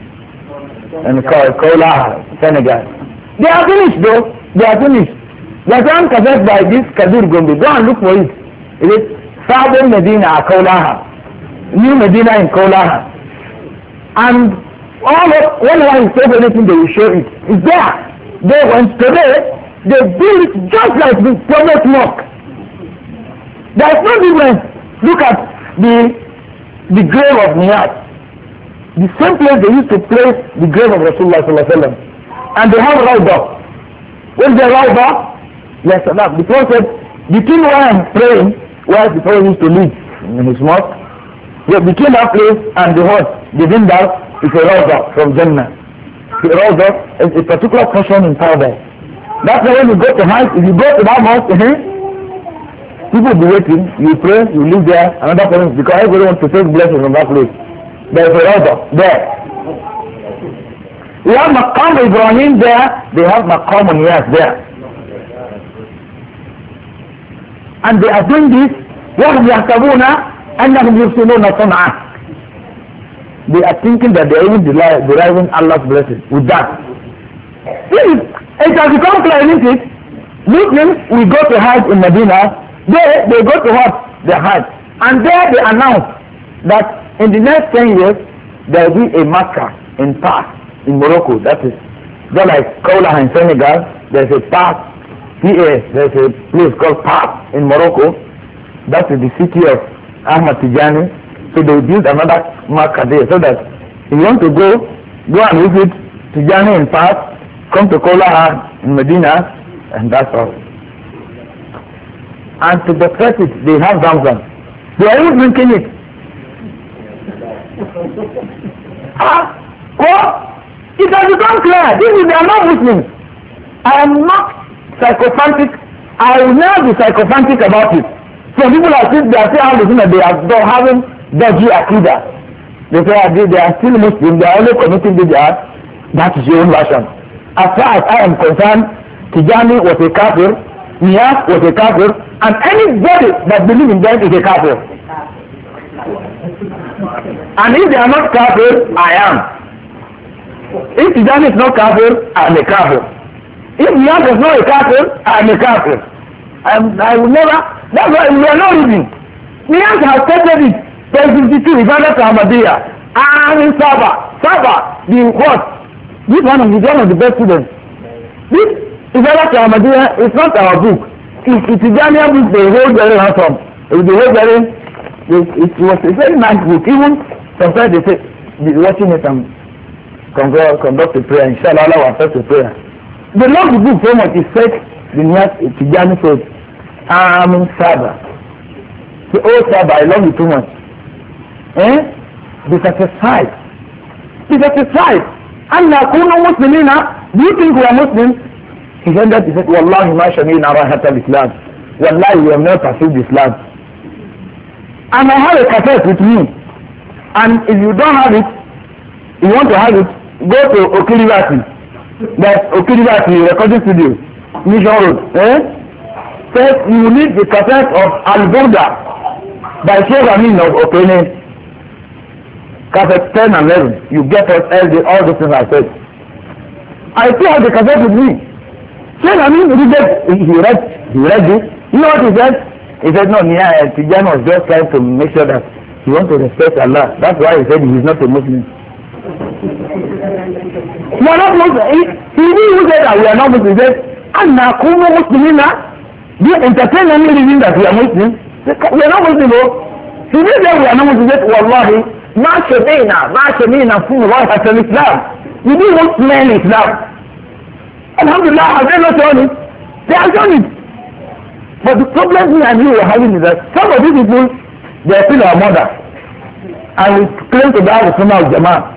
Kaula, Senegal. They are finished though. They are finished. There is one cassette by this Kadir Gombe. Go and look for it. It is Southern Medina, Kaulaha. New Medina in Kaulaha. And whenever you say anything, they will show it. It's there. They went today, they build it just like the Prophet Mosque. There is no difference. Look at the grave of Niyat. The same place they used to place the grave of Rasulullah sallallahu alaihi wasallam. And they have Rawdah. What is the Rawdah? Yes, Allah. The Prophet said, between where I am praying, where the Prophet used to live in his mosque, between that place and the horse, the window is a Rawdah from Jannah. The Rawdah is a particular portion in paradise. That's why when you go to Hajj, if you go to that mosque, people will be waiting, you pray, you live there, another person, because everybody wants to take blessing from that place. There is a Rawdah there. We have Maqam Ibrahim there, they have Maqam Niyas there. And they are doing this, وَهُمْ يَحْسَبُونَ أَنَّهُمْ يُرْسِلُونَ صَنْعًا. They are thinking that they are even deriving Allah's blessing with that. It has become clear, isn't it? Muslims, we go to Hajj in Medina, they go to what? The Hajj. And there they announce that in the next 10 years, there will be a Makkah in Fars, in Morocco. That is, just like Kaula in Senegal, there is a Fars, there is a place called Fars in Morocco. That is the city of Ahmad Tijani. So they build another Makkah there, so that if you want to go and visit Tijani in Fars, come to Kaula in Medina, and that's all. And to the credit, they have Zamzam. They are even drinking it. It has become clear. They are not Muslims. I am not psychophantic. I will never be psychophantic about it. Some people are still Muslims, they are having dodgy akida. They say they are still Muslims, they are only committing bid'ah. That is your own version. As far as I am concerned, Tijani was a kafir, Niyas was a kafir, and anybody that believes in them is a kafir. And if they are not kafir, I am. If Tijani is not kafir, I am a kafir. If Niyas is not a kafir, I am a kafir. I will never, that's why we are not reading. Niyas has stated it, page 52, Ibadat Ahmadiyya, and in Saba, the what? This one is one of the best students. This Ibadat Ahmadiyya is not our book. It's a Jamiah book they hold very handsome. It was a very nice book. Even sometimes they say, watching it and conduct a prayer, inshallah Allah will accept a prayer. They love the book so much, it said, the Niyas Tijani says, Amin Saba. Say, oh Saba, I love you too much. Be satisfied. Be satisfied. Anna kunu muslimina. Do you think we are Muslims? He said that, he said, Wallahi ma shamina rahat al-Islam. Wallahi, we have never perceived Islam. And I have a cassette with me. And if you don't have it, you want to have it, go to Okiribati. That's Okiribati recording studio. Mission Road. First, you need the cassette of Al-Burda by Sheikh Amin of Okene. Cassette 10 and 11. You get us all the things I said. I still have the cassette with me. Sheikh Amin he read this. You know what he said? He said, no, Tijani was just trying to make sure that he wants to respect Allah. That's why he said he is not a Muslim. We are not Muslim. He didn't say that we are not Muslim. He said, Anna kunu muslimina. Do you entertain any reason that we are Muslims? We are not Muslim. He didn't say we are not Muslim. He said, Wallahi, ma shamina fi rahat al-Islam. We didn't want men in Islam. Alhamdulillah, have they not done it? They have done it. But the problem me and you are having is that some of these people, they are still our mother. And we claim to be the Sunnah of Jama'ah.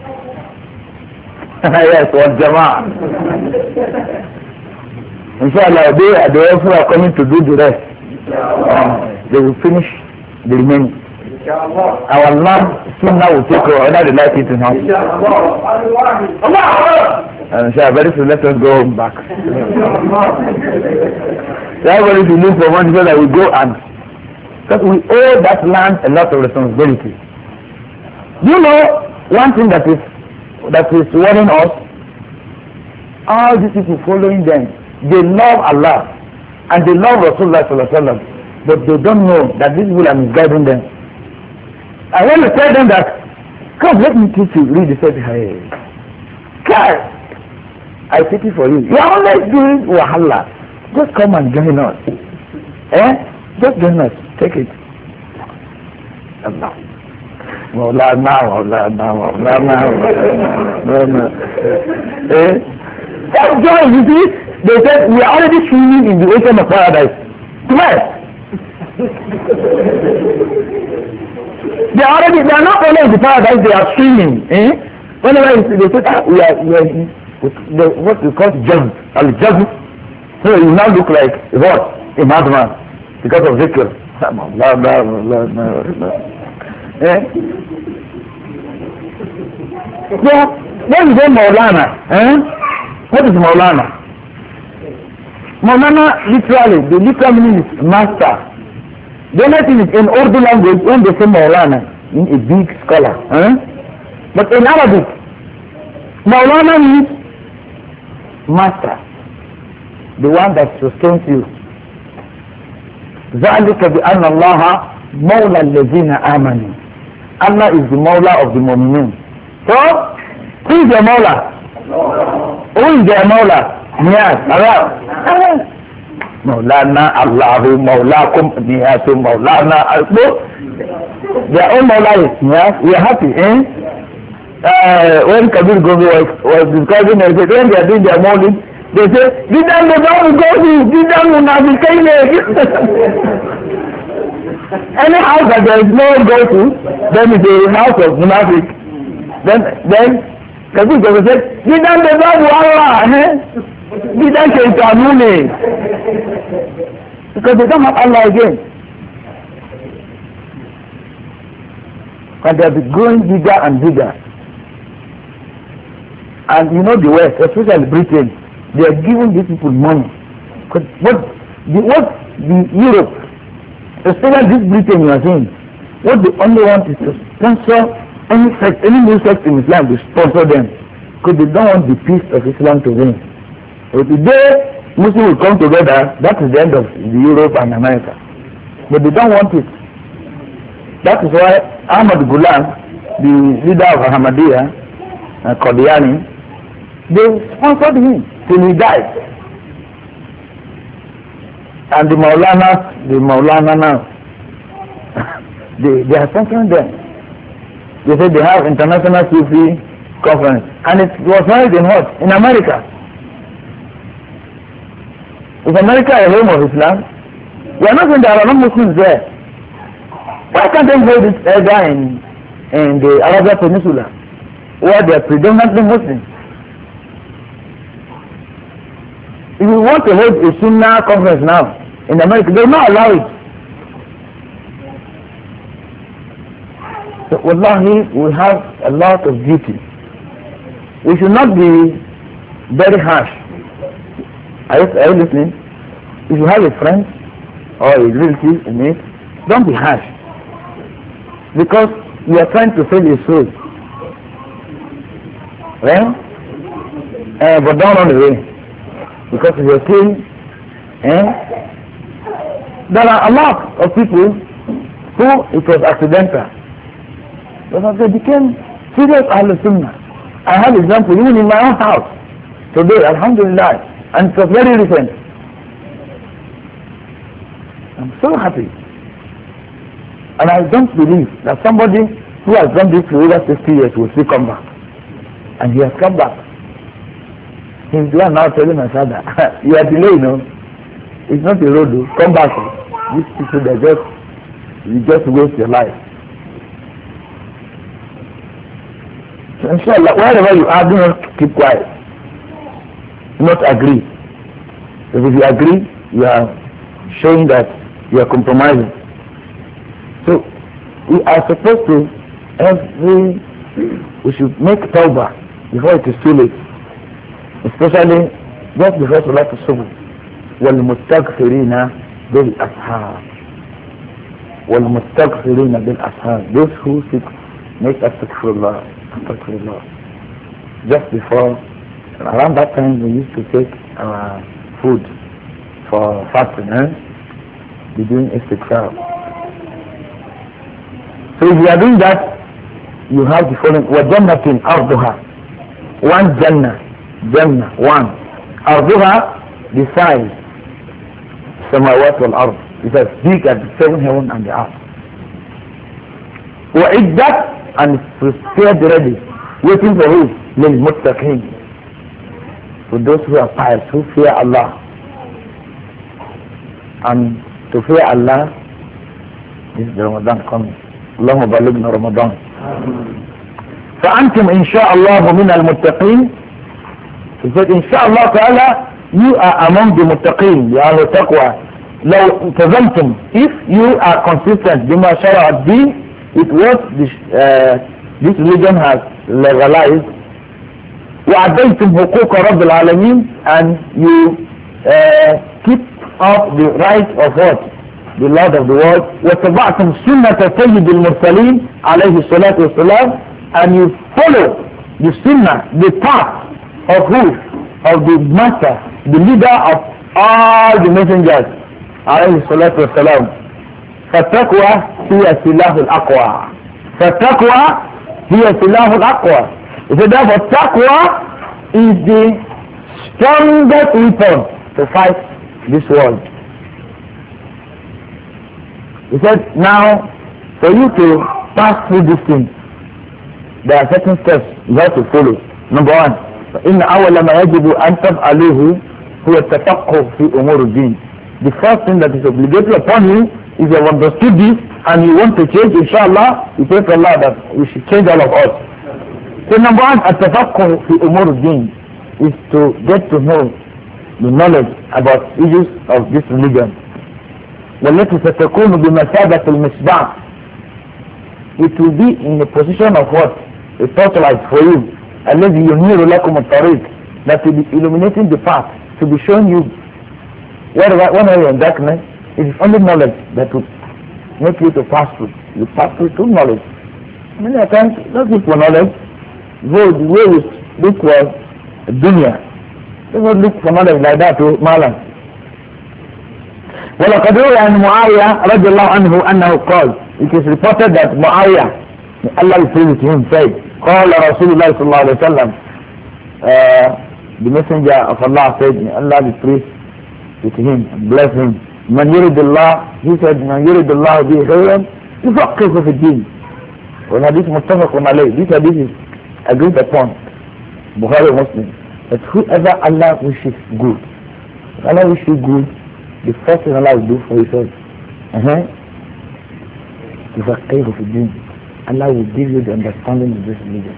Yes, what Jama'ah. Inshallah, they also are coming to do the rest. They will finish the remaining. Our land soon now will take over, whether they like it or not. And so very soon let us go back. Everybody to look for one so that we go and because we owe that land a lot of responsibility. You know one thing that is worrying us, all these people following them, they love Allah and they love Rasulullah sallallahu alaihi wasallam, but they don't know that these people are misguiding them. I want to tell them that, come let me teach you, read the said, hey, God, I pity for you. You are always doing wahala. Just come and join us. Just join us. Take it. Allah. Maulana. That's joy, you see. They said we are already swimming in the ocean of paradise. Twice. They are not only in the paradise, they are swimming. Whenever they say we are in what we call jump, al-jump. So you now look like what? A madman because of zikr. So what is Maulana? What is Maulana? Maulana literally, the literal meaning is master. The only thing is in Urdu language when they say Maulana, in a big scholar. But in Arabic, Maulana means master, the one that sustains you. ذلك بأن الله مولى الذين آمنوا. Allah is the Mawla of the Mu'minun. So, who is the Mawla? Who is the Mawla? Niyaz. Allah. Maulana Allahu Maulakum Niyatu Maulana Allahu. Their own Mawla is Niyaz. We are happy, when Kabir Gobi was describing it, when they are doing their morning, they say, Didan Mubarak Gobi, Didan Munafikaine. Any house that there is no one go to, then it's a house of Munafik. Then Kabir Gobi said, Didan Mubarak Allah, Didan Shaitanune. Because they don't have Allah again. And they'll be growing bigger and bigger. And you know the West, especially Britain, they are giving these people money. What the Europe, especially this Britain you are saying, what they only want is to sponsor any sect, any new sect in Islam to sponsor them. Because they don't want the peace of Islam to win. But the day Muslims will come together, that is the end of the Europe and America. But they don't want it. That is why Ahmad Gulam, the leader of Ahmadiyya, Qadiani, they sponsored him till he died. And the Maulana now, they are sponsoring them. They say they have international Sufi conference, and it was held in what? In America. Is America a home of Islam? We are not saying there are no Muslims there. Why can't they hold this area in the Arabian Peninsula, where they are predominantly Muslims? If you want to hold a Sunnah conference now in America, they will not allow it. So, wallahi, we have a lot of duty. We should not be very harsh. Are you listening? If you have a friend or a relative in it, don't be harsh. Because you are trying to save a soul. Well, but don't run away. Because if you're saying, there are a lot of people who it was accidental. But they became serious Ahlul Sunnah. I have example even in my own house today, Alhamdulillah, and it was very recent. I'm so happy. And I don't believe that somebody who has done this for over 60 years will still come back. And he has come back. He's now telling my father, you are delayed, no? It's not a road, though. Come back. These people, you just waste your life. So inshallah, wherever you are, do not keep quiet. Do not agree. Because if you agree, you are showing that You are compromising. So we are supposed to we should make tawbah before it is too late. Especially just before Salat al-Subh. وَالْمُسْتَغْفِرِينَ بِالْأَسْحَارِ وَالْمُسْتَغْفِرِينَ بِالْأَسْحَارِ. Those who seek, make astaghfirullah. Just before, around that time we used to take our food for fasting, be doing istighfar. So if you are doing that, you have the following: وَجَنَّةٍ أَرْضُهَا, one Jannah, one. أَرْضُهَا, the size, samawat wal ard, is as big as the seven heaven and the earth. وَعِدَّةٍ, and it's prepared ready, waiting for who? لِلْمُتَّقِينَ, for those who are pious, who fear Allah. And to fear Allah, this is the Ramadan coming. اللهم بلغنا رمضان. فأنتم إن شاء الله من المتقين. He said, inshallah ta'ala, you are among the muttaqin, you are the taqwa. لو التزمتم, if you are consistent بما شرع الدين, with what this religion has legalized, وأديتم حقوق رب العالمين, and you keep up the right of what? The Lord of the world. وَتَبَعْتُمْ سُنَّةَ سَيِّدِ الْمُرْسَلِينَ عَلَيْهِ الصَّلَاةُ وَالسَّلَامُ, and you follow the sunnah, the path of who? Of the master, the leader of all the messengers, عليه الصلاة والسلام. فَالتَّقْوَى هِيَ سِلَاحُ الْأَقْوَى. فَالتَّقْوَى هِيَ سِلَاحُ الْأَقْوَى. So therefore taqwa is the strongest weapon to fight this world. He said, now, for you to pass through this thing, there are certain steps you have to follow. Number one, إِنَّ أَوَّلَ مَا يَجِبُ أَن تَفْعَلُوهُ هُوَ التَّفَقُّهُ فِي أُمُورِ الدِّينِ. The first thing that is obligatory upon you is you have understood this and you want to change, inshallah, you pray for Allah that we should change all of us. So number one, التَّفَقُّهُ فِي أُمُورِ الدِّينِ is to get to know the knowledge about issues of this religion. والتي ستكون بمثابة المصباح. It will be in the position of what? A torchlight for you. الذي ينير لكم الطريق, that will be illuminating the path, to be showing you whenever you're in darkness. It is only knowledge that will make you to pass through. You pass through knowledge. Many times, don't look for knowledge. Go the way we look for dunya. Don't look for knowledge like that to Malan. ولقد روي عن معاوية رضي الله عنه أنه قال, it is reported that Muawiyah, Allah is pleased with him, said, قال رسول الله صلى الله عليه وسلم, the messenger of Allah said, Allah be pleased with him and bless him. من يرد الله, he said, من يرد الله به خيرا يفقهه في الدين. والحديث متفق عليه. This hadith is agreed upon, Bukhari Muslim, that whoever Allah wishes good, Allah wishes good, the first thing Allah will do for you is يفقهه في الدين. Allah will give you the understanding of this religion.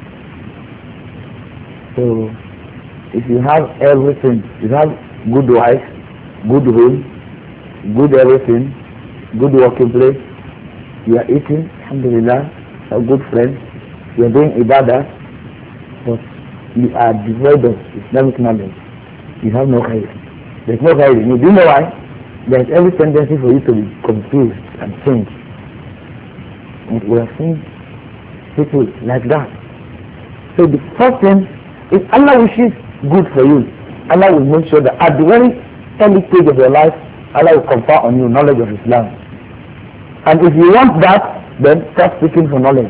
So if you have everything, you have good wife, good home, good everything, good working place, you are eating, alhamdulillah, a good friend, you are doing ibadah, but you are devoid of Islamic knowledge, you have no khair. There's no khair. You do know why? There's every tendency for you to be confused and change. And we have seen people like that. So the first thing, if Allah wishes good for you, Allah will make sure that at the very early stage of your life, Allah will confer on you knowledge of Islam. And if you want that, then start seeking for knowledge.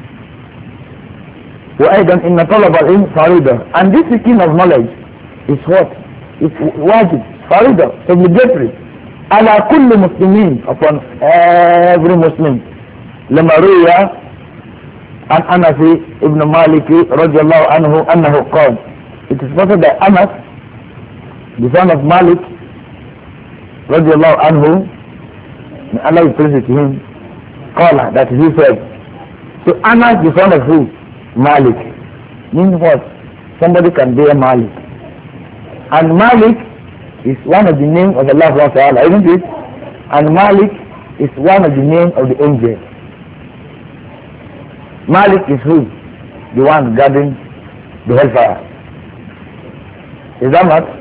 وَأَيْضًا إِنَّ طَلَبَ الْعِلْمِ فَرِيضَةٌ. And this seeking of knowledge is what? It's wajib, farida, obligatory. على كل مسلمين, upon every Muslim. لما روي عن أنس ابن مالك رضي الله عنه أنه قال, it is reported by Anas, the son of Malik رضي الله عنه, may Allah is pleased with him, قال, that he said. So Anas, the son of who? Malik. Means what? Somebody can be a Malik. And Malik is one of the names of Allah subhanahu wa ta'ala, isn't it? And Malik is one of the names of the angels. Malik is who? The one guarding the hellfire. Is that not?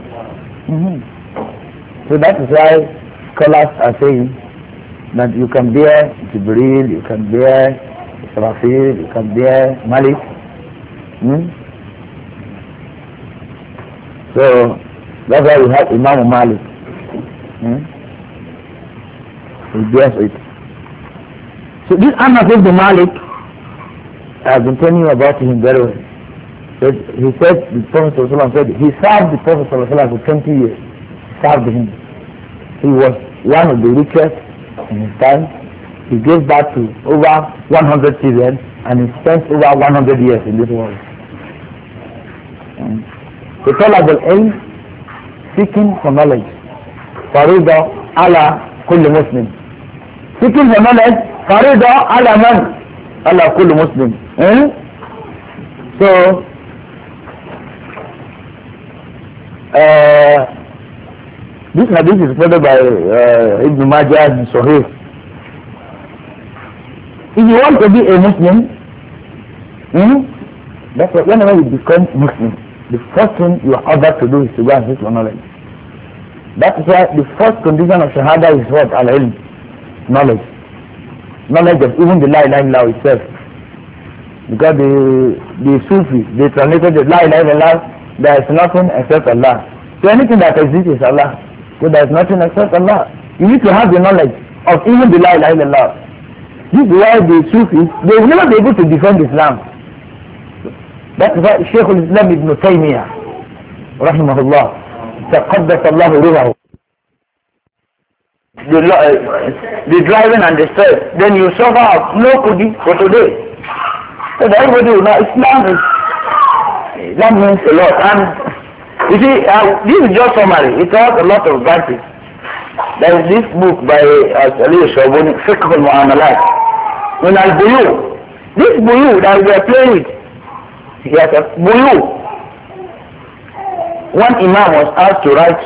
So that is why scholars are saying that you can bear Jibril, you can bear Israfil, you can bear Malik. So that's why we have Imam Malik. He bears it. So this Anas ibn Malik, I've been telling you about him very well. He said, the Prophet ﷺ said, he served the Prophet ﷺ for 20 years. He served him. He was one of the richest in his time. He gave birth to over 100 children and he spent over 100 years in this world. The طلب العلم, seeking for knowledge. فريضة على كل مسلم. Seeking for knowledge, فريضة على من؟ على كل مسلم. So, this hadith is quoted by Ibn Majah and Sahih. If you want to be a Muslim, that's why whenever you become Muslim, the first thing you are ordered to do is to go and seek for knowledge. That is why the first condition of Shahada is what? Al-Ilm. Knowledge. Knowledge of even the La ilaha illallah itself. Because the Sufi, they translated the La ilaha illallah, there is nothing except Allah. So anything that exists is Allah. So there is nothing except Allah. You need to have the knowledge of even the La ilaha illallah. This is why the Sufis, they will never be able to defend Islam. That is why Shaykh al-Islam ibn Taymiyyah, rahimahullah, taqaddas Allah ruhahu. The driving and the stress, then you suffer no kudi for today. So that everybody will know Islam means a lot. And you see, this is just summary. It has a lot of branches. There is this book by Ali Shabuni, Fiqh al-Mu'amalat. In al-Buyu, this Buyu that we are playing with, he has a Buyu. One Imam was asked to write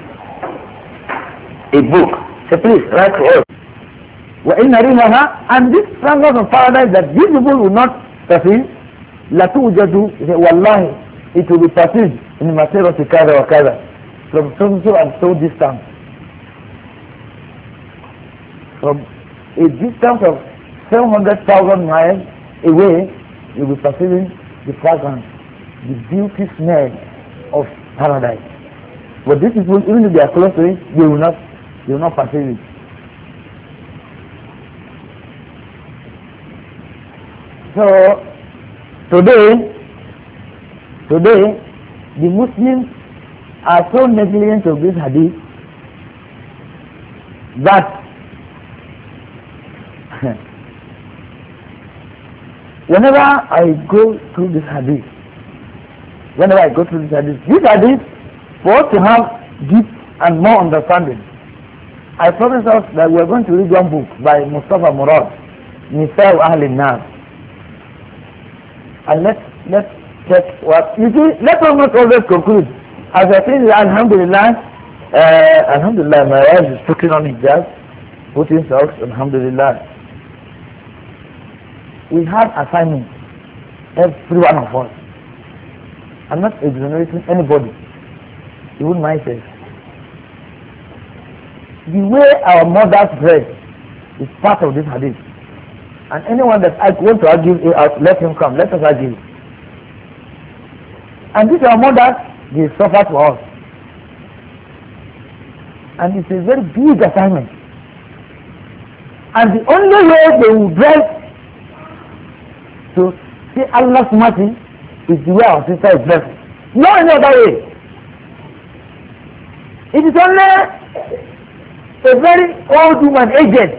a book. So please write for us. وَإِنَّ رِمَهَا, and this standard of paradise that these people will not perceive, لَتُوجَدُ, wallahi, it will be perceived in the matter of Kada wa Kada, from so and so distance. From a distance of 700,000 miles away, you will be perceiving the fragrance, the beauty smell of paradise. But these people, even if they are close to it, they will not perceive it. So today the Muslims are so negligent of this hadith that whenever I go through this hadith, this hadith, for us to have deep and more understanding, I promise us that we are going to read one book by Mustafa Murad, Nisa Ahl al-Nar. And let's check what you see. Let us not always conclude. As I think, alhamdulillah, my wife is putting on hijab, putting socks, alhamdulillah. We have assignments, every one of us. I'm not exonerating anybody, even myself. The way our mothers dress is part of this hadith. And anyone that I want to argue it out, let him come. Let us argue. And these are mothers, they suffer for us. And it's a very big assignment. And the only way they will dress to see Allah's mercy is the way our sister is dressing. No any other way. It is only a very old woman, aged,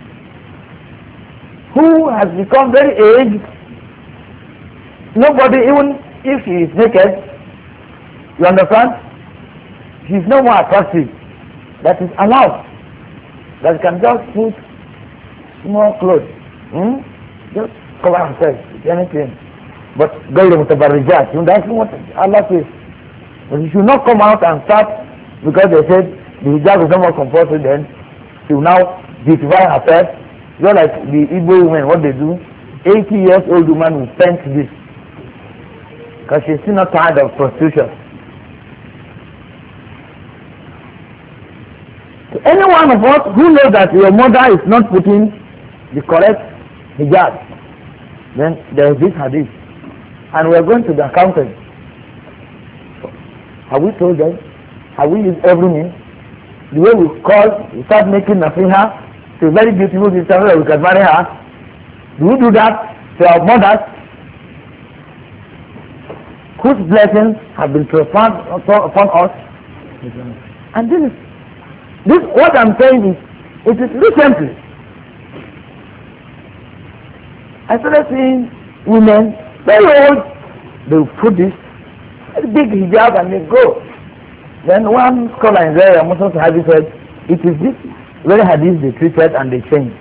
who has become very aged. Nobody, even if she is naked, you understand, she is no more attractive. That is allowed. That can just put small clothes, just cover herself with anything. But غير متبرجات, that's what Allah says. But you should not come out and start, because they said the hijab is not more compulsory then, She will now beautify herself. Just like the Igbo women, what they do, 80 years old woman will paint this because she's still not tired of prostitution. To any one of us who knows that your mother is not putting the correct hijab, then there is this hadith, and we are going to the accountant. Have we told them? Have we used every means? The way we call, we start making nasiha to a very beautiful sister that we can marry her. Do we do that to our mothers whose blessings have been profound upon us? And this what I'm saying is, it is recently I started seeing women very old, they will put this big hijab and they go. Then one scholar in there, Muslim Sahabi, said, it is this very hadith they treated and they changed.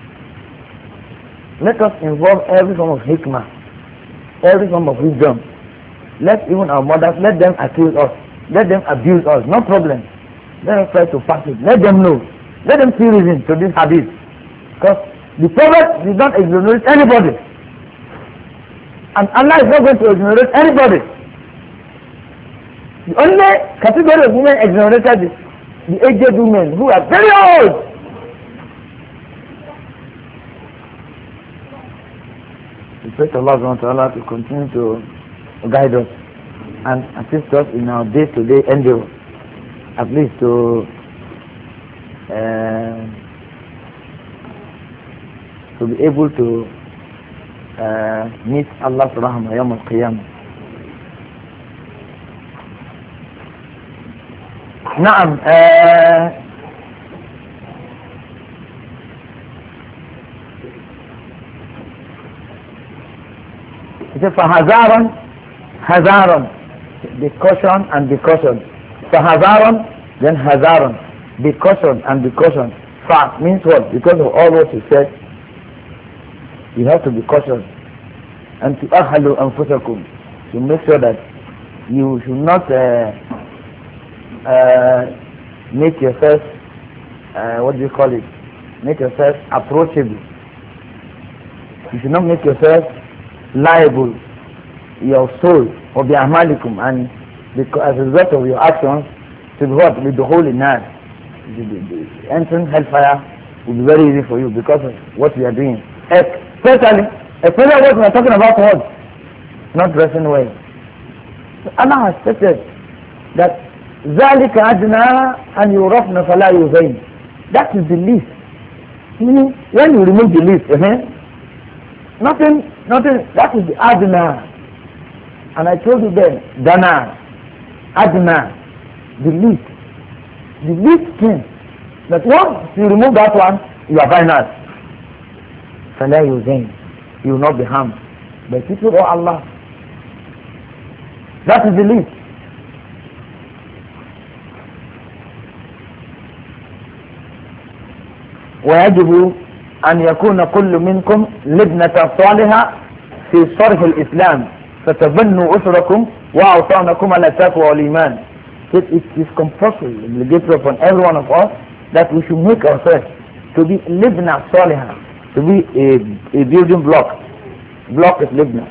Let us involve every form of hikmah, every form of wisdom. Let even our mothers, let them accuse us, let them abuse us, no problem. Let us try to pass it. Let them know. Let them see reason to this hadith. Because the Prophet did not exonerate anybody. And Allah is not going to exonerate anybody. The only category of women exonerated is the aged women who are very old. We pray to Allah subhanahu wa ta'ala to continue to guide us and assist us in our day-to-day endeavor, at least to be able to meet Allah's rahmah yawm al-qiyamah. نعم فهزارا هزارا, be caution and be cautioned. فهزارا, then hazaran, be cautioned and be cautioned. Fa means what? Because of all what he said, you have to be cautious. And to ahlu anfusakum, to make sure that you should not make yourself what do you call it, make yourself approachable. You should not make yourself liable, your soul, or be amalikum, and as a result of your actions to be what? With the holy night, entering hellfire will be very easy for you because of what you are doing, especially what we are talking about, what? Not dressing well. So Allah has stated that ذَلِكَ أَدْنَا أَنْ يُرَفْنَ فَلَا يُذَيْنَ. That is the least. Meaning, when you remove the least, nothing, that is the adna. And I told you then, dana, adna, the least thing. That once you remove that one, you are final. فَلَا يُذَيْنَ. You will not be harmed by people or Allah. That is the least. ويجب أن يكون كل منكم لبنة صالحة في صرح الإسلام فتبنوا أسركم وأوطانكم على التقوى والإيمان. It is compulsory, obligatory upon every one of us that we should make ourselves to be libna salihah, to be a building block. Block is libna.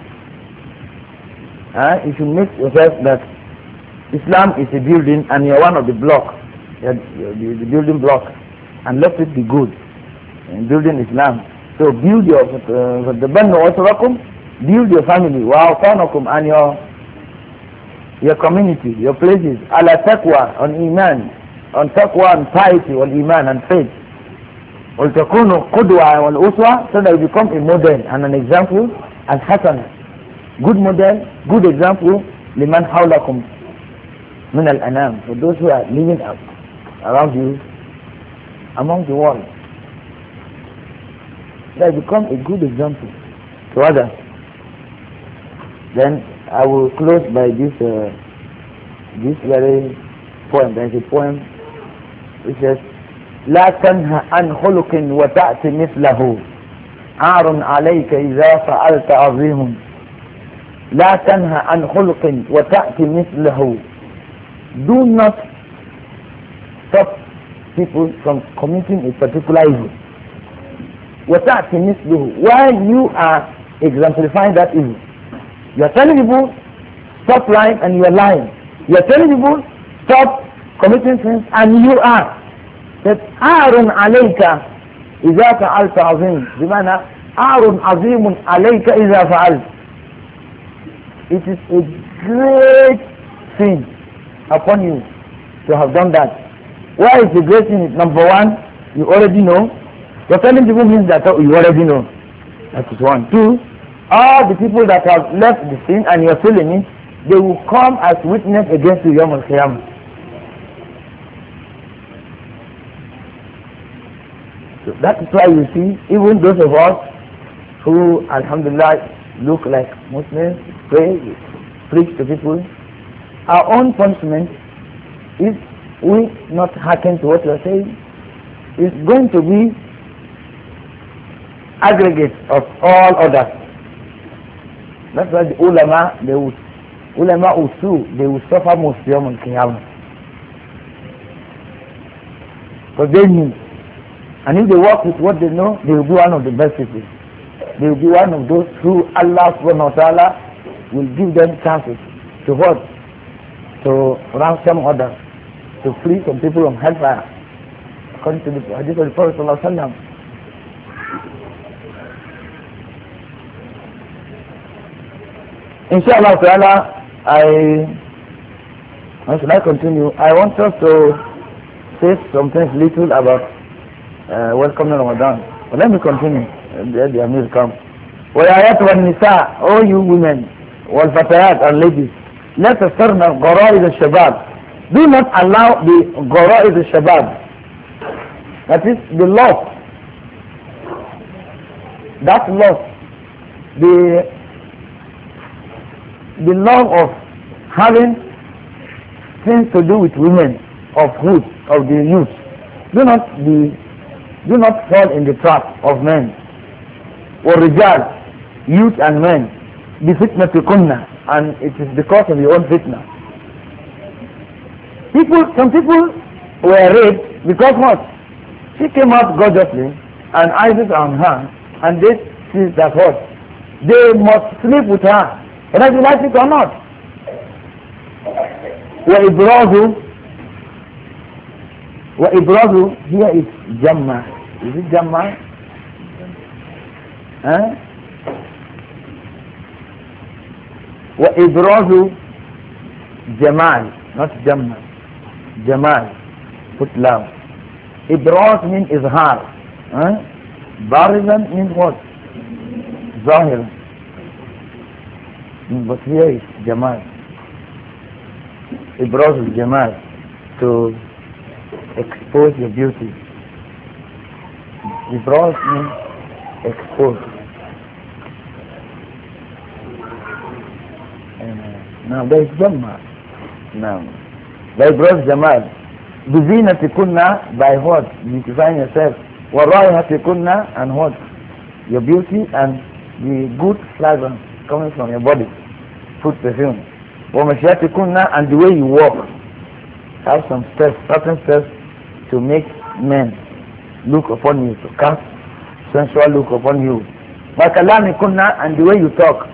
You should make yourself that Islam is a building and you are one of the block, the building block, and let it be good in building Islam. So build your build your family, and your community, your places, ala taqwa, on iman, on taqwa and piety, wal iman and faith. وَلْتَكُونُوا قُدْوَةً وَالْأُسْوَةً, so that you become a model and an example, and hasana, good model, good example, liman hawlakum min al-anam, for those who are living around you, among the world. They become a good example to others. Then I will close by this very poem. There is a poem which says, لا تنهى عن خلق وتأتي مثله عار عليك إذا فعلت عظيم. لا تنهى عن خلق وتأتي مثله. Do not stop people from committing a particular evil. وَتَأْتِ مِثْلُهُ, while you are exemplifying that evil. You are telling people, stop lying, and you are lying. You are telling people, stop committing sins, and you are. That عَارٌ عَلَيْكَ إِذَا فَعَلْتَ عَظِيمٌ, بمعنى عَارٌ عَظِيمٌ عَلَيْكَ إِذَا فَعَلْتَ. It is a great sin upon you to have done that. Why is the great sin? Number one, you already know. So telling people means that you already know. That is one. Two, all the people that have left the sin and you are still in it, they will come as witness against you Yawm al-Qiyamah. So that is why you see, even those of us who, alhamdulillah, look like Muslims, pray, preach to people, our own punishment, if we not hearken to what we are saying, is going to be aggregate of all others. That's why the ulama, they will suffer most Yawm al-Qiyamah. Because they knew. And if they work with what they know, they will be one of the best people. They will be one of those who Allah subhanahu wa ta'ala will give them chances to what? To ransom others, to free some people from hellfire. According to the hadith of the Prophet sallallahu alaihi wasallam. Inshallah ta'ala, how should I continue? I want us to say something little about welcoming Ramadan. But let me continue. The Amir come. وَيَا أَيَّتُهَا النِّسَاء, all you women, وَالْفَتَيَاتِ and ladies, لَا تَسْتَرْنَ غَرَائِزَ الشَّبَابِ. Do not allow the غَرَائِزَ الشَّبَابِ. That is the love. That love. The love of having things to do with women, of youth, of the youth. Do not fall in the trap of men. Or rijal, youth and men. The fitna to kunna, and it is because of your own fitna. Some people were raped because what? She came out gorgeously and eyes on her, and they see that what? They must sleep with her, whether you like it or not. وإبراز here is Jamma. Is it Jamma? Huh? وإبراز Jamal, not Jamma. Jamal, put love. Ibraz means izhar. Barizan means what? Zahir. But here is Jamal. Ibraz is Jamal, to expose your beauty. Ibraz means expose. Now there is Jamma. Now by Ibraz Jamal. Bizinatikunna, by what? Beautifying yourself. Warayhatikunna, and what? Your beauty and the good fragrance coming from your body. Put perfume. Wamashiyatikunna, and the way you walk. Have some steps, certain steps to make men look upon you, to cast sensual look upon you. Bakalamikunna, and the way you talk.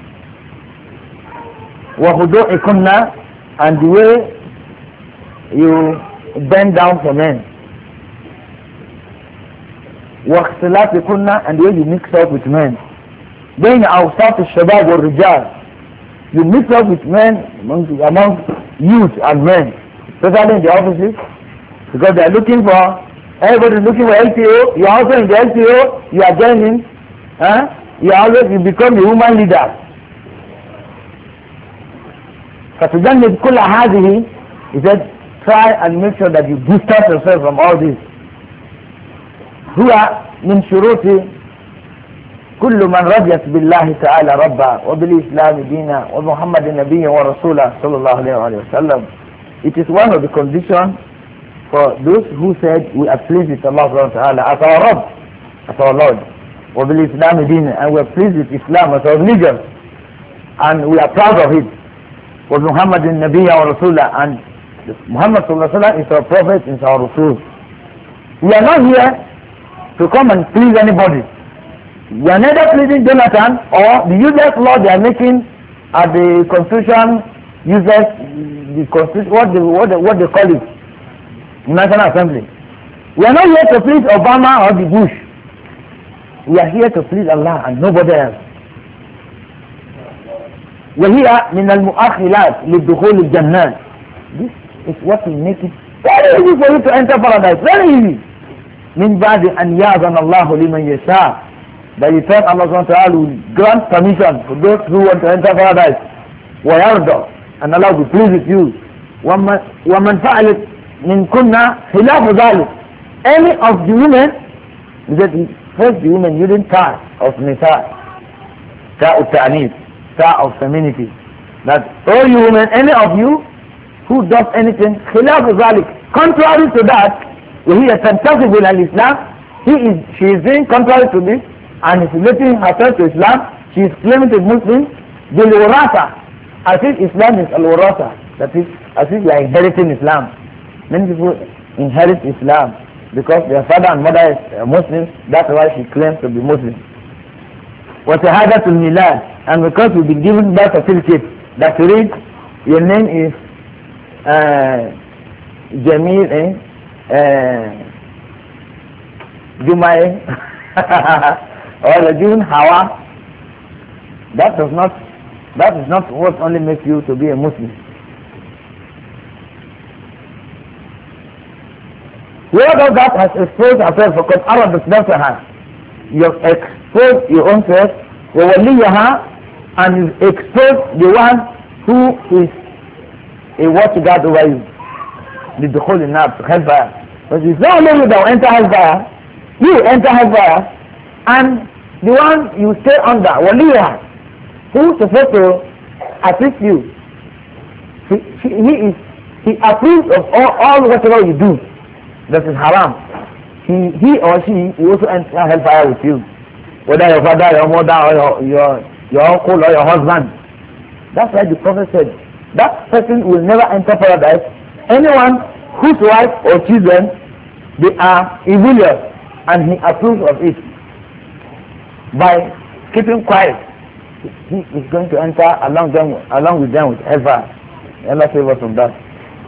Wahudu'ikunna, and the way you bend down for men. Waqtilatikunna, and the way you mix up with men. Then awsat al-shabab or rijal, you mix up with men among youth and men, especially in the offices, because they are looking for, everybody is looking for LTO. You are also in the LTO, you are joining, you become a woman leader. فَتُجَنِّبْ كُلَّ هَذِهِ, he said, try and make sure that you distance yourself from all this. هو من شروط كل من رضيت بالله تعالى ربا وبالإسلام دينا ومحمد نبيا ورسولا صلى الله عليه وسلم. It is one of the conditions for those who said we are pleased with Allah subhanahu wa ta'ala as our Rabb, as our Lord, وبالإسلام دينا, and we are pleased with Islam as our religion, and we are proud of it. ومحمد نبيا ورسولا, and Muhammad sallallahu alaihi wasallam is our prophet, is our Rasul. We are not here to come and please anybody. We are neither pleasing Jonathan or the useless law they are making at the constitution uses the constitution what they call it, National Assembly. We are not here to please Obama or the Bush. We are here to please Allah and nobody else. وهي من المؤخلات للدخول الجنات. This is what will make it very easy for you to enter paradise. Very easy. من بعد أن يأذن الله لمن يشاء. By the time Allah subhanahu wa ta'ala will grant permission for those who want to enter paradise. ويرضى. And Allah will be pleased with you. ومن فعلت من كنا خلاف ذلك. Any of the women, that first the women using ta of nisa, ta of ta'nif, ta of femininity. That all you women, any of you who does anything خلاف ذلك, contrary to that, وهي تنتسب إلى الإسلام, she is doing contrary to this and is relating herself to Islam. She is claiming to be Muslim بالوراثة, as if Islam is al-waratha, that is as if you are inheriting Islam. Many people inherit Islam because their father and mother is Muslims. That's why she claims to be Muslim. وشهادة الميلاد, and because you've been given birth certificate that reads your name is Jamil Jumai or the June Hawa, that is not what only makes you to be a Muslim. Whoever that has exposed herself for Arab nafsaha, you have exposed your own self, وَوَلِيَّهَا, and you expose the one who is a watchguard over you. لِدُخُولِ النَّارِ, hellfire. But it's not only you that will enter hellfire, you enter hellfire, and the one you stay under, وَلِيَّهَا, who is supposed to assist you. He approves of all whatever you do. That is haram. He or she will also enter hellfire with you. Whether your father, your mother, or your uncle, or your husband. That's why the Prophet said, that person will never enter paradise. Anyone whose wife or children, they are rebellious, and he approves of it. By keeping quiet, he is going to enter along with them with hellfire. Allah save us from that.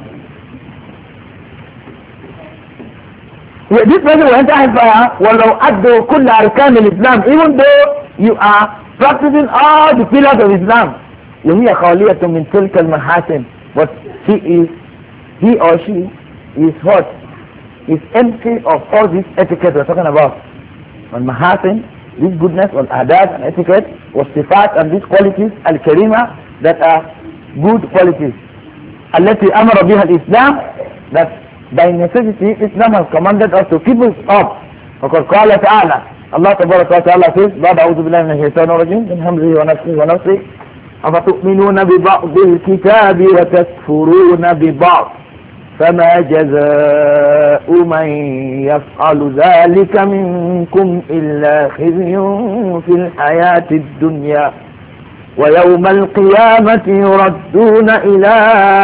This person will enter hellfire وَلَوْ أَدُّوا كُلَّ أَرْكَانِ الْإِسْلَامِ, even though you are practicing all the pillars of Islam. وَهِيَ خَالِيَةٌ مِنْ تِلْكَ الْمَحَاسِنِ, but he or she is what? Is empty of all this etiquette we're talking about. And mahasin, this goodness, or adab and etiquette, or sifat and these qualities, al-karima, that are good qualities. التي أمر بها الإسلام, that by necessity Islam has commanded us to keep us up. وقد قال تعالى, Allah تبارك وتعالى says, بعد أعوذ بالله من الشيطان الرجيم من همزه ونفسه أفتؤمنون ببعض الكتاب وتكفرون ببعض فما جزاء من يفعل ذلك منكم إلا خزي في الحياة الدنيا ويوم القيامة يردون إلى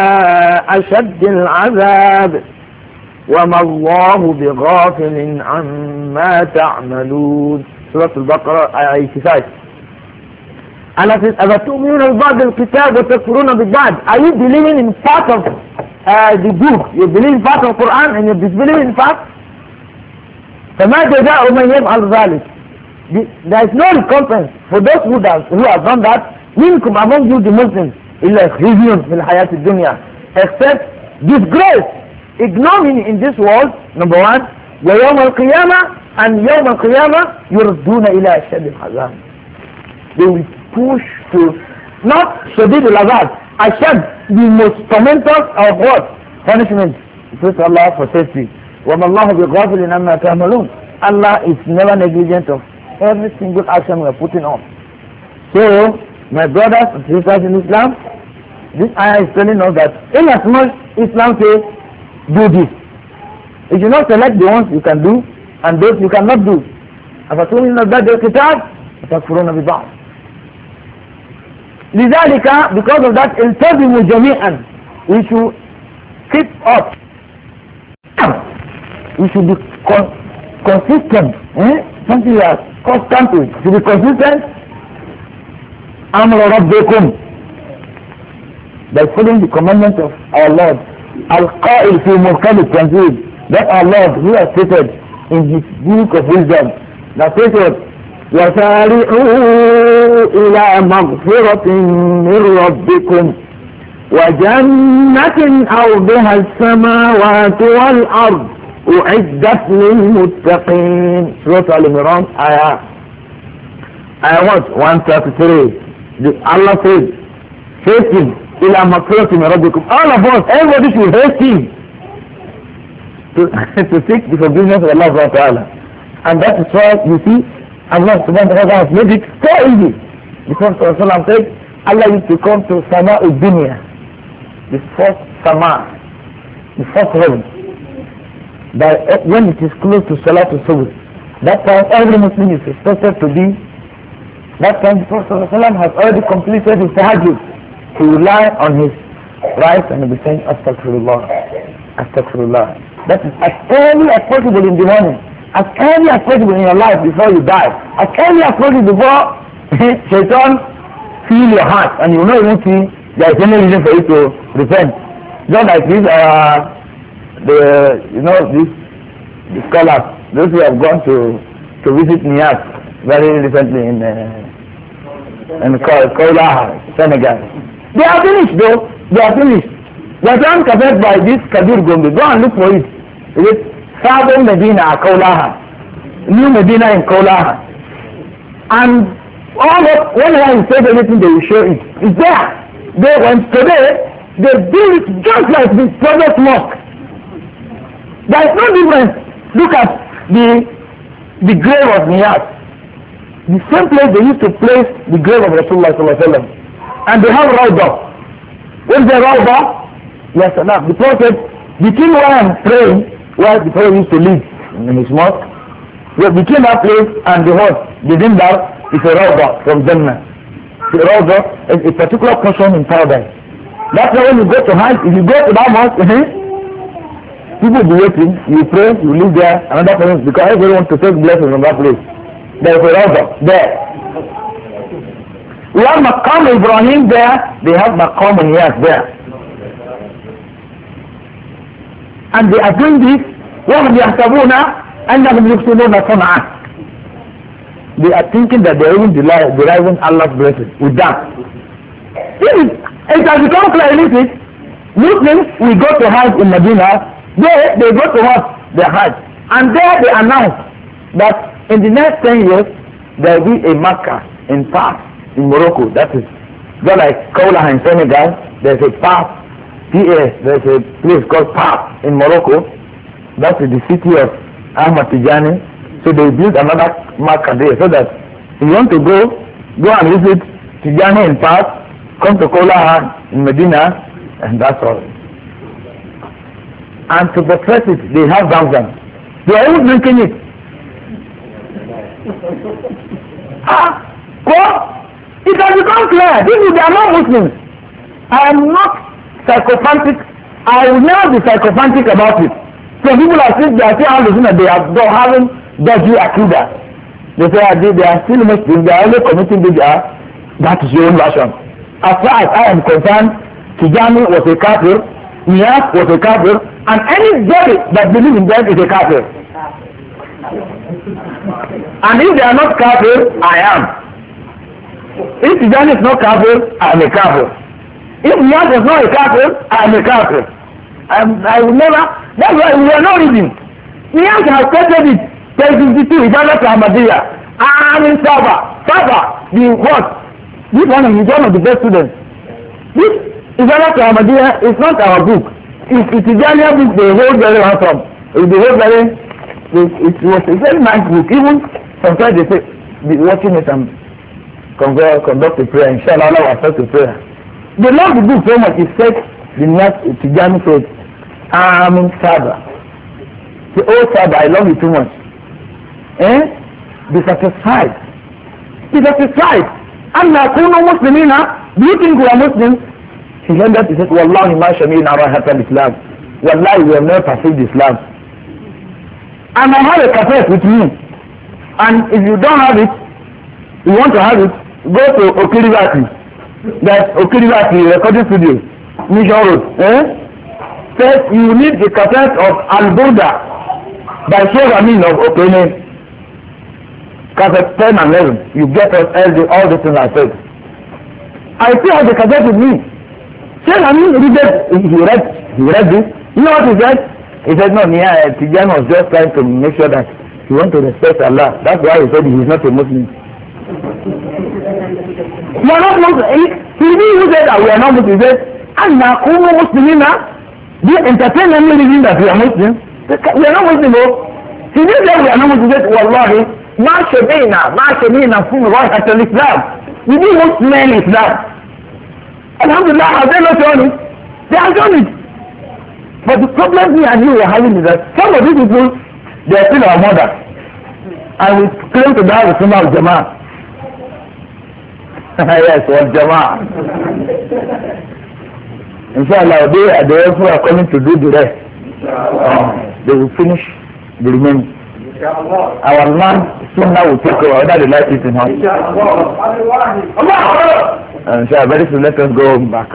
أشد العذاب وما الله بغافل عما تعملون. سورة البقرة آية 85. Allah says, أَفَتُؤْمِنُونَ بِبَعْضِ الْكِتَابِ وَتَكْفُرُونَ بِبَعْضِ. Are you believing in part of the book? You believe in part of Quran and you disbelieve in part? فَمَا جَزَاءُ مَنْ يَفْعَلُ ذَلِكَ. There is no recompense for those who have done that. منكم among you the Muslims إِلَّا خِزْيٌ فِي الْحَيَاةِ الدُّنْيَا, except disgrace, ignominy in this world, number one. وَيَوْمَ الْقِيَامَةِ, and يَوْمَ الْقِيَامَةِ يُرَدُّونَ إِلَى أَشَدِّ الْعَذَابِ. They will push to, not shadid al-azab, ashad, the most tormentors of what? Punishment. Praise Allah for safety. وَمَا اللَّهُ بِغَافِلٍ عَمَّا تَعْمَلُونَ. Allah is never negligent of every single action we are putting on. So, my brothers and sisters in Islam, this ayah is telling us that in as much Islam says, do this. You should not select the ones you can do and those you cannot do. أَفَتُؤْمِنُونَ بِبَعْضِ الْكِتَابِ وَتَكْفُرُونَ بِبَعْضِ. لذلك, because of that, التزموا جميعا, we should keep up. we should be consistent. Something we are constant with. To be consistent. Amr Rabbikum. By following the commandments of our Lord. Al-Qa'il fi Murkal al-Tanzil. That our Lord who has stated in his book of wisdom. That stated, وَسَارِعُوا إِلَى مَغْفِرَةٍ مِّن رَبِّكُمْ وَجَنَّةٍ أَرْضُهَا السَّمَاوَاتُ وَالْأَرْضُ أُعِدَّتْ لِلْمُتَّقِينَ Surah Al-Imran, Ayah 133. Allah says, hasten إِلَى مَغْفِرَةٍ مِّن رَبِّكُمْ. All of us, everybody should hasten to seek the forgiveness of Allah subhanahu wa ta'ala. And that is why you see Allah subhanahu wa ta'ala has made it so easy. Because Rasulullah said Allah used to come to Sama'ud Dunya, the first Sama, the first heaven, when it is close to Salatul Subh. That time every Muslim is expected to be, that time the Prophet ﷺ has already completed his tahajjud. He will lie on his right and he will be saying Astaghfirullah, Astaghfirullah. That is as early as possible in the morning, as early as possible in your life before you die, as early as possible before Shaitan feel your heart and you will not even see there is any reason for you to repent. Just like this, the scholars, those who have gone to visit Nias very recently in Kaolaha, Senegal. They are finished though, they are finished. They are covered by this Kabir Gombe. Go and look for it. It is Southern Medina, Kaolaha. New Medina in Kaolaha. And all of, whenever you say anything, they will show it. It's there. They went today, they do it just like the Prophet Mosque. There is no difference. Look at the grave of Niyaz. The same place they used to place the grave of Rasulullah sallallahu alaihi wasallam. And they have Rawdah. What is the Rawdah? Yes, enough. The Prophet, between where I am praying, where the Prophet used to live in his mosque, between that place and the horse, the Dindar, is a Rawdah from Jannah. The Rawdah is a particular portion in paradise. That's why when you go to Hajj, if you go to that mosque, people will be waiting, you pray, you live there, another person, because everybody wants to take blessings from that place. There is a Rawdah there. We have Maqam Ibrahim there, they have Maqam Niyaz there. And they are doing this, وَهُمْ يَحْسَبُونَ أَنَّهُمْ يُحْسِنُونَ صَنْعًا. They are thinking that they are even deriving Allah's blessing with that. It has become clear illicit. Muslims, we go to Hajj in Medina, they go to what? Their Hajj. And there they announce that in the next 10 years, there will be a Makkah in Fars, in Morocco. That is, just like Kaolaha in Senegal, there's a Fars. There's a place called Fars in Morocco. That is the city of Ahmad Tijani. So they built another Makkah there, so that if you want to go and visit Tijani in Fars, come to Kaolaha in Medina, and that's all. And to buttress it, they have Zamzam. They are even drinking it. It has become clear. They are not Muslims. I am not psychopathic. I will never be psychopathic about it. So people are saying they are having dodgy akida. They say they are still Muslims. They are only committing bid'ah. That is your own version. As far as I am concerned, Tijani was a kafir, Niyaz was a kafir, and anybody that believes in them is a kafir. And if they are not kafir, I am. If Tijani is not kafir, I am a kafir. If Niyaz is not a kafir, I am a kafir. I will never, that's why we are not reading. Niyaz has stated it, page 52, Ibadat Ahmadiyya. I am in Saba, the what? This one is one of the best students. This Ibadat Ahmadiyya is not our book. It's a Tijaniya book they hold very handsome. It was a very nice book. Even sometimes they say, be watching it and conduct a prayer. Inshallah, Allah will accept the prayer. They love the book so much. It said, the next Tijani said, Amin Sada. Say, oh Sada, I love you too much. Be satisfied. Be satisfied. Anna kunu muslimina. Do you think we are Muslims? He said that, he said, Wallahi ma shamina rahat al-Islam. Wallahi, we have never perceived Islam. And I have a cassette with me. And if you don't have it, you want to have it, go to Okiribati. That's Okiribati recording studio. Mission Road. First, you need the cassette of Al-Burda by Sheikh Amin of Okene. Cassette 10 and 11. You get us all the things I said. I still have the cassette with me. Sheikh Amin he read this. You know what he said? He said, no, Tijan was just trying to make sure that he wants to respect Allah. That's why he said he is not a Muslim. You are not Muslim. He didn't say that we are not Muslim. He said, Anna Kumu Muslimina. They entertain any reason that we are Muslims. We are not Muslim. He didn't say we are not Muslim. He said, Wallahi, ma shabina from Rahat al-Islam. We didn't Muslim Islam. Alhamdulillah, have they not done it? They have done it. But the problem me and you are having is that some of these people, they are still our mother. And we claim to die with Sunnah al-Jama'ah. Yes, al-Jama'ah. Inshallah, they also are coming to do the rest. They will finish the remaining. Our man Sunnah will take over, whether they like it or not. Inshallah, very soon let us go back.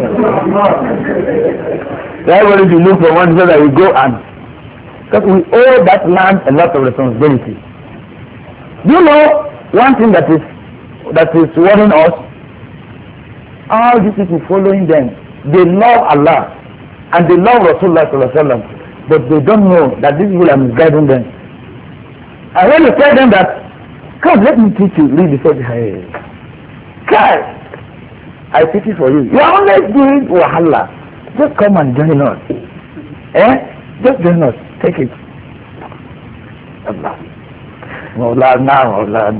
Everybody should look for one so that we go and, because we owe that land a lot of responsibility. You know one thing that is worrying us? All these people following them, they love Allah and they love Rasulullah sallallahu alaihi wasallam, but they don't know that these people are misguiding them. And when you tell them that, come, let me teach you, read the Sahih, hey, God, I pity for you. You are always doing wahala. Just come and join us. Just join us. Take it. Allah. Maulana.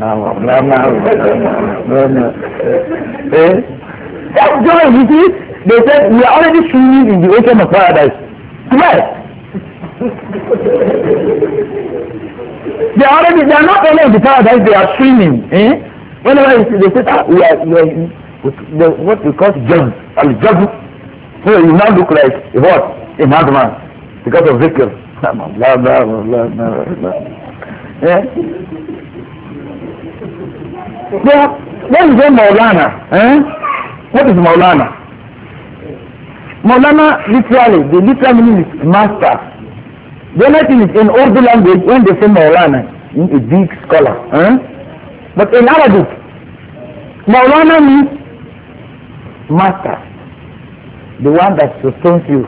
Just join, you see. They said, we are already swimming in the ocean of paradise. Where? They are not only in the paradise, they are swimming. Whenever they say, we are in what we call jump. Al-Jabr. So you now look like what? A madman. Because of zikr. Blah, blah, blah, blah, blah. Yeah? What is Maulana? What is Maulana? Maulana, literally, the literal meaning is master. The only thing is in Urdu language, when they say Maulana, a big scholar. But in Arabic, Maulana means master. The one that sustains you.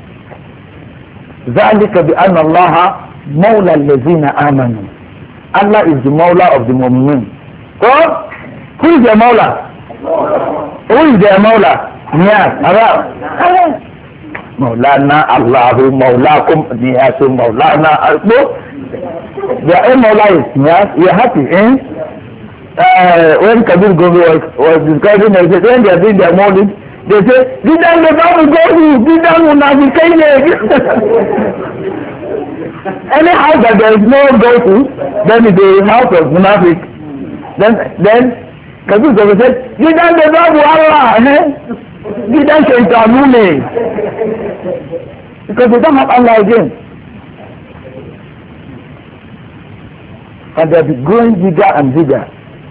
ذَلِكَ بِأَنَّ اللَّهَ مَوْلَى الَّذِينَ آمَنُوا. Allah is the Mawla of the Mu'mineen. God, who is their Mawla? Who is their Mawla? Niyas, Allah. Mawlana, Allahu, Mawlakum, Niyasu, Mawlana, their own Mawla is Niyas. You are happy, when Kabir Govi was describing, they said, when they are doing their Mawlid, they say, Bidan the Babu Govi, Bidan Munafiqaine. Any house that there is no go to, then it is a house of Munafiq. Then Kabir Govi said, Bidan the Babu Allah, Bidan Shaitanune. Because they don't have Allah again. And they'll be growing bigger and bigger.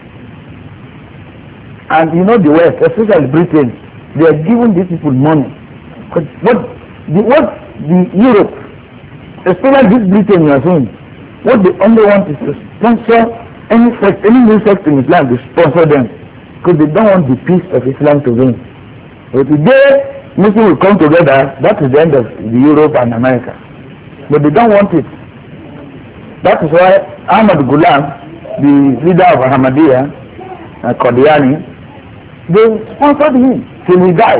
And you know the West, especially Britain, they are giving these people money. What the Europe, especially this Britain you are saying, what they only want is to sponsor any sect, any new sect in Islam, to sponsor them. Because they don't want the peace of Islam to win. But today, Muslims will come together, that is the end of the Europe and America. But they don't want it. That is why Ahmad Ghulam, the leader of Ahmadiyya, Qadiani, they sponsored him till he died.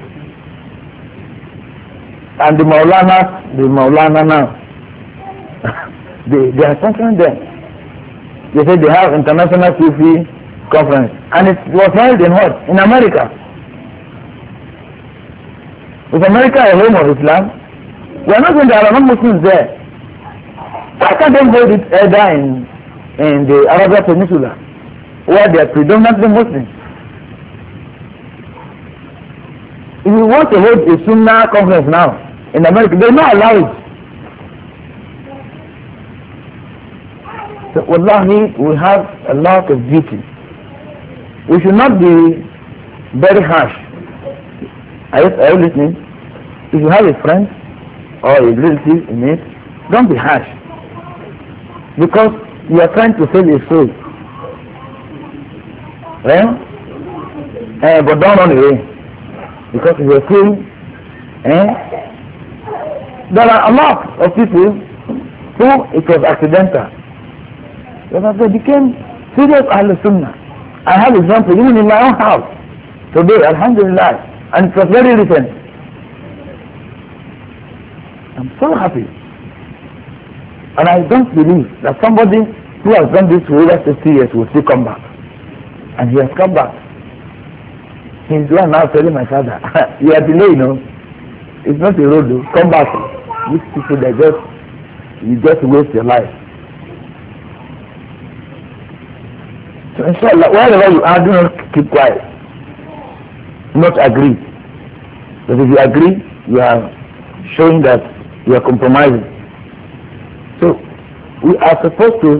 And the Maulana now, they are sponsoring them. They said they have international Sufi conference, and it was held in what? In America. Is America a home of Islam? We are not saying there are no Muslims there. Why can't they hold it either in the Arabian Peninsula, where they are predominantly Muslims? If you want to hold a Sunnah conference now in America, they will not allow it. So wallahi, we have a lot of duty. We should not be very harsh. Are you listening? If you have a friend or a relative in it, don't be harsh. Because you are trying to save a soul. But don't run away. Because if you are saying, there are a lot of people who it was accidental. But they became serious Ahlul Sunnah. I have example even in my own house. Today, Alhamdulillah. And it was very recent. I'm so happy. And I don't believe that somebody who has done this for over 60 years will still come back. And he has come back. He's the one now telling my father, you are delayed, It's not a road, though. Come back. These people, you just waste your life. So inshallah, wherever you are, do not keep quiet. Not agree. But if you agree, you are showing that you are compromising. So we are supposed to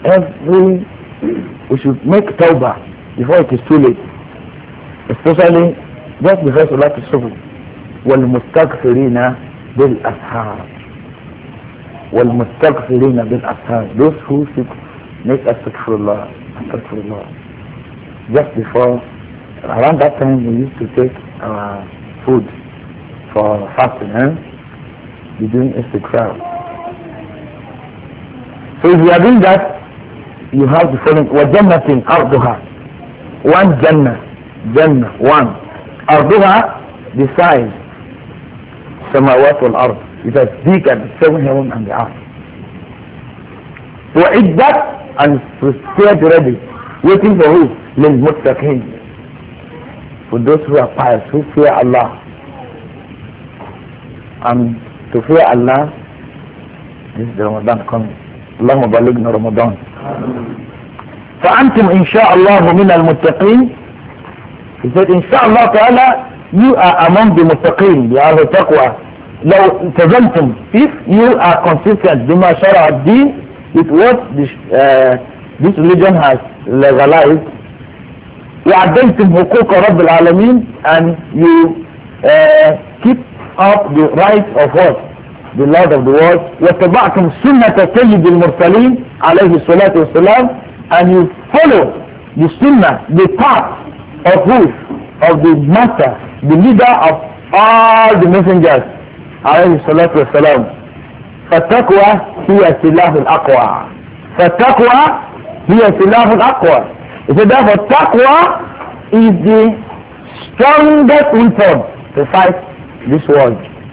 we should make tawbah before it is too late. Especially just before Salat al-Subh. وَالْمُسْتَغْفِرِينَ بِالْأَسْحَارِ وَالْمُسْتَغْفِرِينَ بِالْأَسْحَارِ. Those who should make astaghfirullah. Just before, around that time we used to take our food for fasting, be doing istighfar. So if you are doing that, you have the following: وَجَنَّةٍ أَرْضُهَا. One Jannah, one. أَرْضُهَا, the size, samawat wal ard. It is big as the seven heaven and the earth. وَعِدَّةٍ, and prepared ready, waiting for who? لِلْمُتَّقِينَ, for those who are pious, who fear Allah. And to fear Allah, this is the Ramadan coming. اللهم بلغنا رمضان. فأنتم إن شاء الله من المتقين. He said, inshallah ta'ala, you are among the muttaqeen, you are the taqwa. لو التزمتم, if you are consistent بما شرع الدين, with what this religion has legalized, وعدلتم حقوق رب العالمين, and you keep up the rights of what? The Lord of the world. واتبعتم سنة سيد المرسلين عليه الصلاة والسلام, and you follow the sunnah, the path of who? Of the master, the leader of all the messengers عليه الصلاة والسلام. فالتقوى هي سلاح الأقوى. فالتقوى هي سلاح الأقوى. So therefore taqwa is the strongest weapon to fight this world.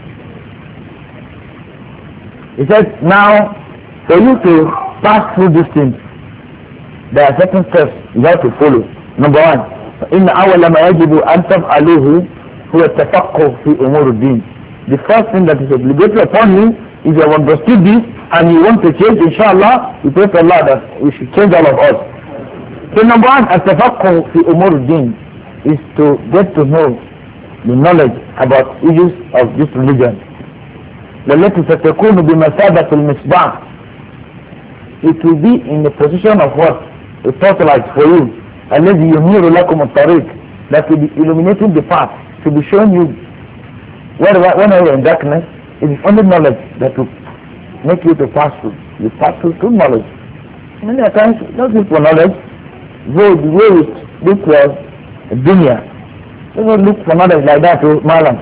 He said, now for you to pass through these things, there are certain steps you have to follow. Number one, إن أول ما يجب أن تفعلوه هو التفقه في أمور الدين. The first thing that is obligatory upon you, if you have understood this and you want to change, inshallah, we pray for Allah that we should change all of us. So number one, التفقه في أمور الدين is to get to know the knowledge about issues of this religion. التي ستكون بمثابة المصباح. It will be in the position of what? A torchlight for you. الذي ينير لكم الطريق, that will be illuminating the path, to be showing you whenever you're in darkness. It is only knowledge that will make you to pass through. You pass through knowledge. Many times, not look for knowledge, though the way we look for dunya. Don't look for knowledge like that to malam.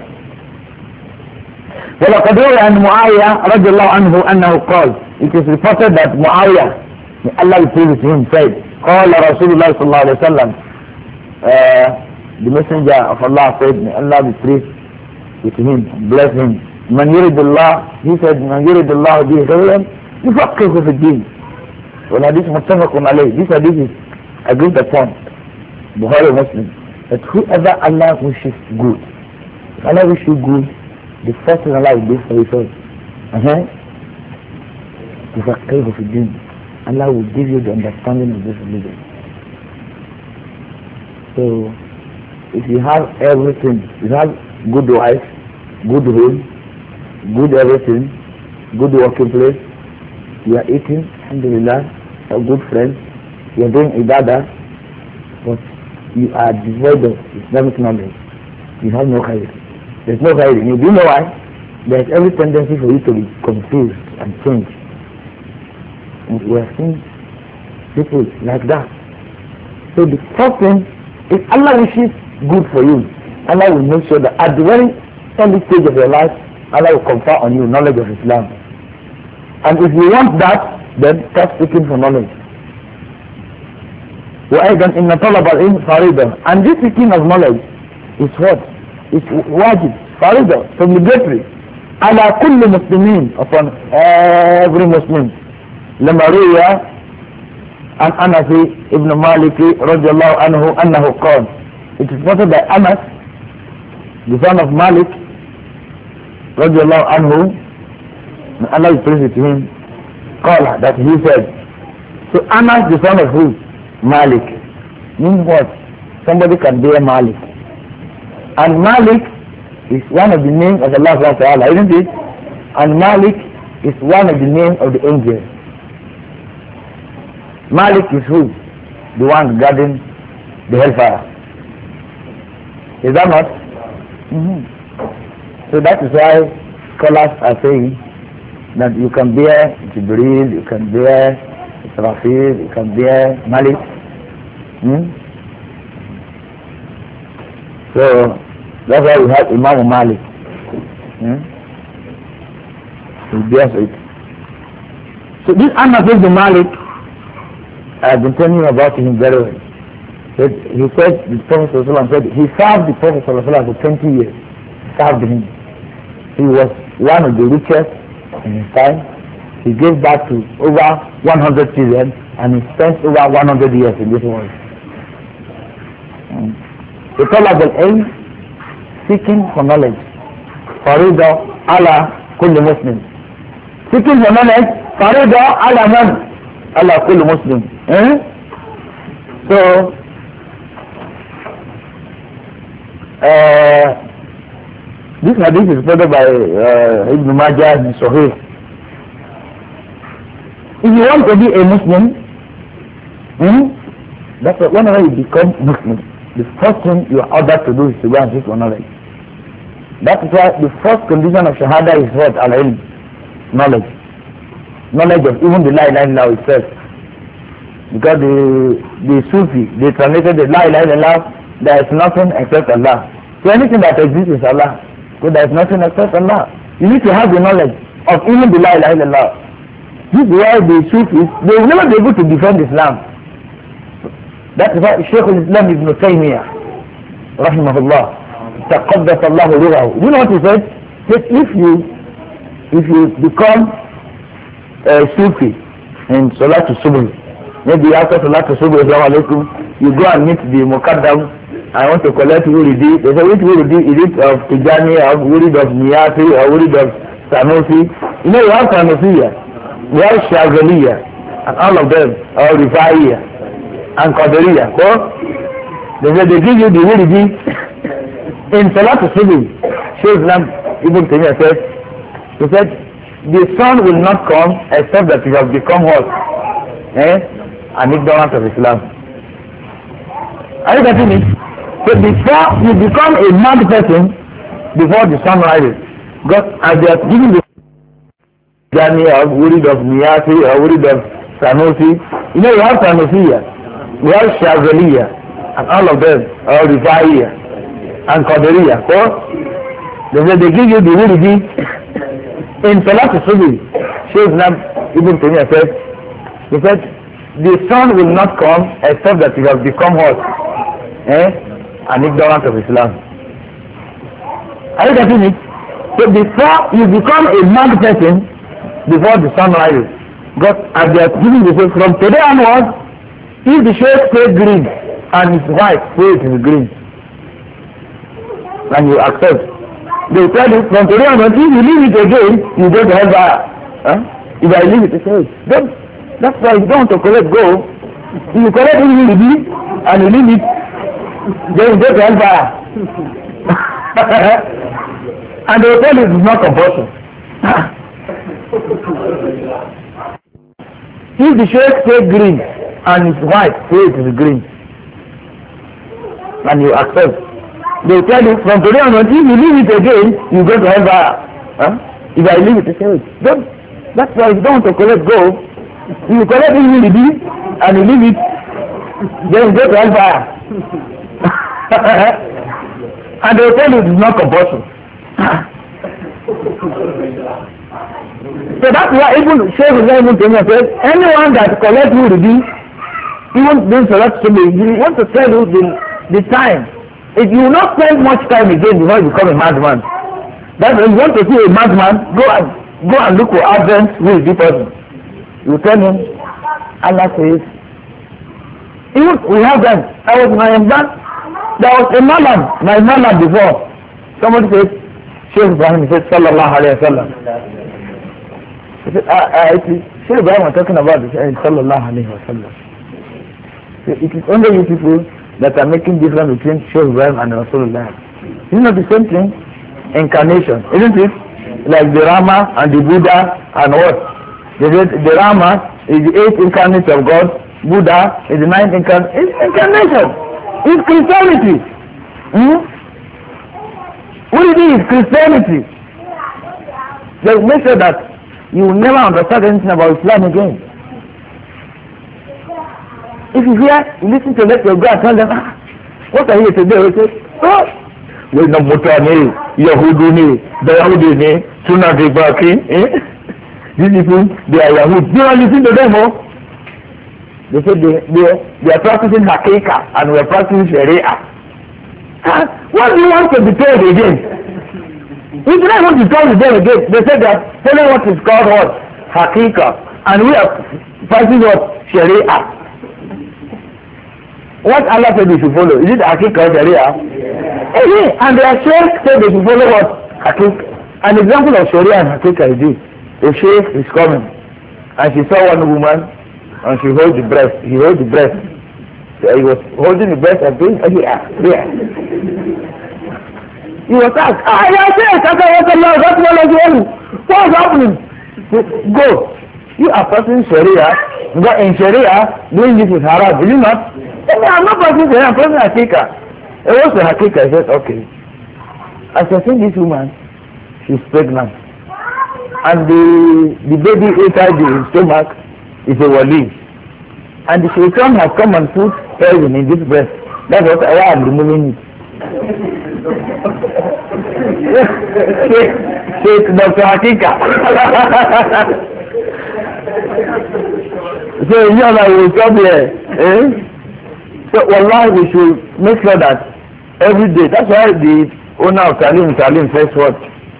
ولقد روي عن معاوية رضي الله عنه أنه قال, it is reported that Muawiyah, may Allah be pleased with him, said, قال رسول الله صلى الله عليه وسلم, the messenger of Allah said, may Allah be pleased with him, bless him. من يريد الله, he said, من يريد الله به خيرا يفقهه في الدين. والحديث متفق عليه. This hadith is agreed upon, Bukhari Muslim, that whoever Allah wishes good, if Allah wishes you good, the first thing Allah will do for you first. يفقهه في الدين. Allah will give you the understanding of this religion. So, if you have everything, you have good wife, good home, good everything, good working place, you are eating, alhamdulillah, a good friend, you're doing ibadah, but you are devoid of Islamic knowledge. You have no khair. There's no khair in you. Do you know why? There's every tendency for you to be confused and change. And we have seen people like that. So the first thing, if Allah wishes good for you, Allah will make sure that at the very early stage of your life, Allah will confer on you knowledge of Islam. And if you want that, then start seeking for knowledge. وأيضا إن طلب العلم فريضة. And this seeking of knowledge is what? It's wajib, فريضة, it's obligatory. على كل مسلمين, upon every Muslim. لما روي عن أنس ابن مالك رضي الله عنه أنه قال, it is reported by Anas, the son of Malik رضي الله عنه, and Allah is praised to him, قال, that he said. So Anas, the son of who? Malik. Means what? Somebody can be a Malik. And Malik is one of the names of Allah subhanahu wa ta'ala, isn't it? And Malik is one of the names of the angels. Malik is who? The one guarding the hellfire. Is that not? So that is why scholars are saying that you can bear Jibreel, you can bear Israfil, you can bear Malik. So that's why we have Imam Malik. He bears it. So this Anas ibn Malik, I have been telling you about him very well. He said, the Prophet ﷺ said, he served the Prophet ﷺ for 20 years. Served him. He was one of the richest in his time. He gave back to over 100 children, and he spent over 100 years in this world. The طلب العلم, seeking for knowledge. فريضة على كل مسلم. Seeking for knowledge, فريضة على من? على كل مسلم. So this hadith is reported by Ibn Majah in Sahih. If you want to be a Muslim, that's why whenever you become Muslim, the first thing you are ordered to do is to go and seek for knowledge. That is why the first condition of Shahada is what? Al-Ilm, knowledge. Knowledge of even the La ilaha illallah itself. Because the Sufi, they translated the La ilaha illallah, there is nothing except Allah. So anything that exists is Allah. So there is nothing except Allah. You need to have the knowledge of even the La ilaha illallah. This is why the Sufis, they will never be able to defend Islam. That is why Shaykh al-Islam Ibn Taymiyyah, rahimahullah, taqaddas Allah ruhahu. You know what he said? That if you become a Sufi in Salatul Subh, maybe after Salatul Subh, assalamu alaikum, you go and meet the Muqaddam, I want to collect Wuridi. They say, which Wuridi? Is it of Tijani, of Wurid of Niyasi, or Wurid of Sanusi? You know, you have Sanusiya, you have Shazaliya, and all of them, or Rifaiya, and Qadariya. So, they say, they give you the Wuridi. In Salatul Subh, Shaykh Islam Ibn Taymiyyah said, he said, the sun will not come except that you have become what? An ignorant of Islam. Are you getting it? So before you become a mad person, before the sun rises, because as they are giving the journey of Wurid of Niyasi or Wurid of Sanusi, you know, you have Sanusiya, you have Shazaliya, and all of them, or Rifaiya, and Qadariya. So they give you the Wuridi. In Salatul Subh, Shaykh Islam Ibn Taymiyyah said, he said, the sun will not come except that you have become what? An ignorant of Islam. Are you getting it? So before you become a mad person, before the sun rises, God, as they are giving the Shaykh, from today onwards, if the Shaykh says green and his wife says it is green, and you accept, they tell you from today onwards, if you leave it again, you go to hellfire. If I leave it, say, don't. That's why you don't want to collect gold. If you collect it, you leave it, and you leave it, then you go to hellfire. And they will tell you it's not compulsory. If the sheikh say green and it's white, say it is green. And you accept. They tell you from today onwards, if you leave it again, you go to hellfire. Huh? If I leave it, they say, don't. That's why you don't want to collect gold. If you collect it immediately and you leave it, then you go to hellfire. And they will tell you it is not compulsory. So that's why even Sheikh Ibrahim says, anyone that collects wurdi, even doing salat subi, he wants to tell you the time. If you will not spend much time again before you become a madman. That's when you want to see a madman, go and look for Advent with the person. You tell him, Allah says, even we have them. I was my man. There was a malam, my malam before. Somebody said, Sheikh Ibrahim said, Sallallahu Alaihi Wasallam. He said, Sheikh Ibrahim was talking about this, Sallallahu Alaihi Wasallam. So it is only you people that are making difference between Sheikh Ibrahim and Rasulullah. It's not the same thing. Incarnation, isn't it? Like the Rama and the Buddha and what? The Rama is the 8th incarnate of God. Buddha is the 9th incarnation. It's Christianity. What it is Christianity. Just make sure that you will never understand anything about Islam again. If you hear, you listen to let your God tell them, what are you today? We say, oh, we're not Mutani, Yahudu ni, the Yahudi ni, Sunnah Baki, these people, they are Yahud. You don't listen to them, oh? They say they are practicing Hakika and we are practicing Sharia. What do you want to be told again? If you don't want to tell them again, they say they are following what is called what? Hakika. And we are practicing what? Sharia. What Allah said they should follow? Is it Hakika or Sharia? And their sheikh said they should follow what? Hakika. An example of Sharia and Hakika is this. A sheikh is coming and she saw one woman and she held the breast. He held the breast. So he was holding the breast and doing yeah. He was asked, what's happening? Go. You are practicing Sharia. But in Sharia, doing this is haram. Will you not? I'm not practicing Sharia, I'm practicing Hakika. It was the Hakika. I said, okay. As I see this woman, she's pregnant. And the baby inside the stomach is a wali. And the shaitan has come and put poison in this breast. That's what I am removing it. Sheikh Dr. Hakika. So you know we come here. So wallahi we should make sure that every day. That's why the owner of Talim says what?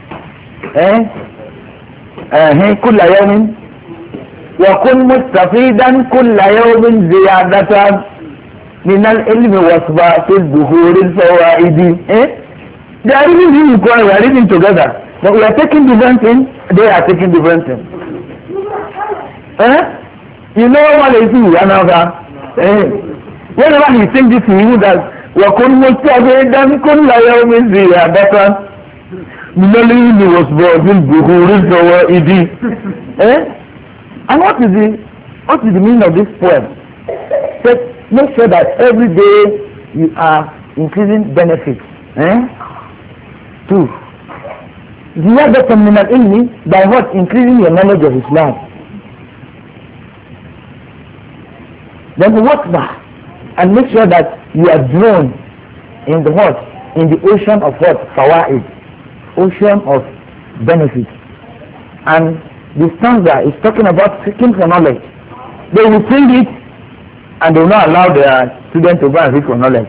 كل يوم وكن مستفيدا كل يوم زيادة من العلم وصباح الظهور الفوائد. They are reading we are reading together, but we are taking different things, they are taking different things. You know what they do another. Whenever he thinks this, he knew that وكن مستفيدا كل يوم زيادة Minali was born in Buhuri Idi. And what is the meaning of this poem? Say, make sure that every day you are increasing benefits. 2. Ziyadatan min al-ilmi, by what? Increasing your knowledge of Islam. Then what back? And make sure that you are drawn in the what? In the ocean of what? Fawaid. Ocean of benefits. And the stanza is talking about seeking for knowledge. They will sing it and they will not allow their students to go and seek for knowledge.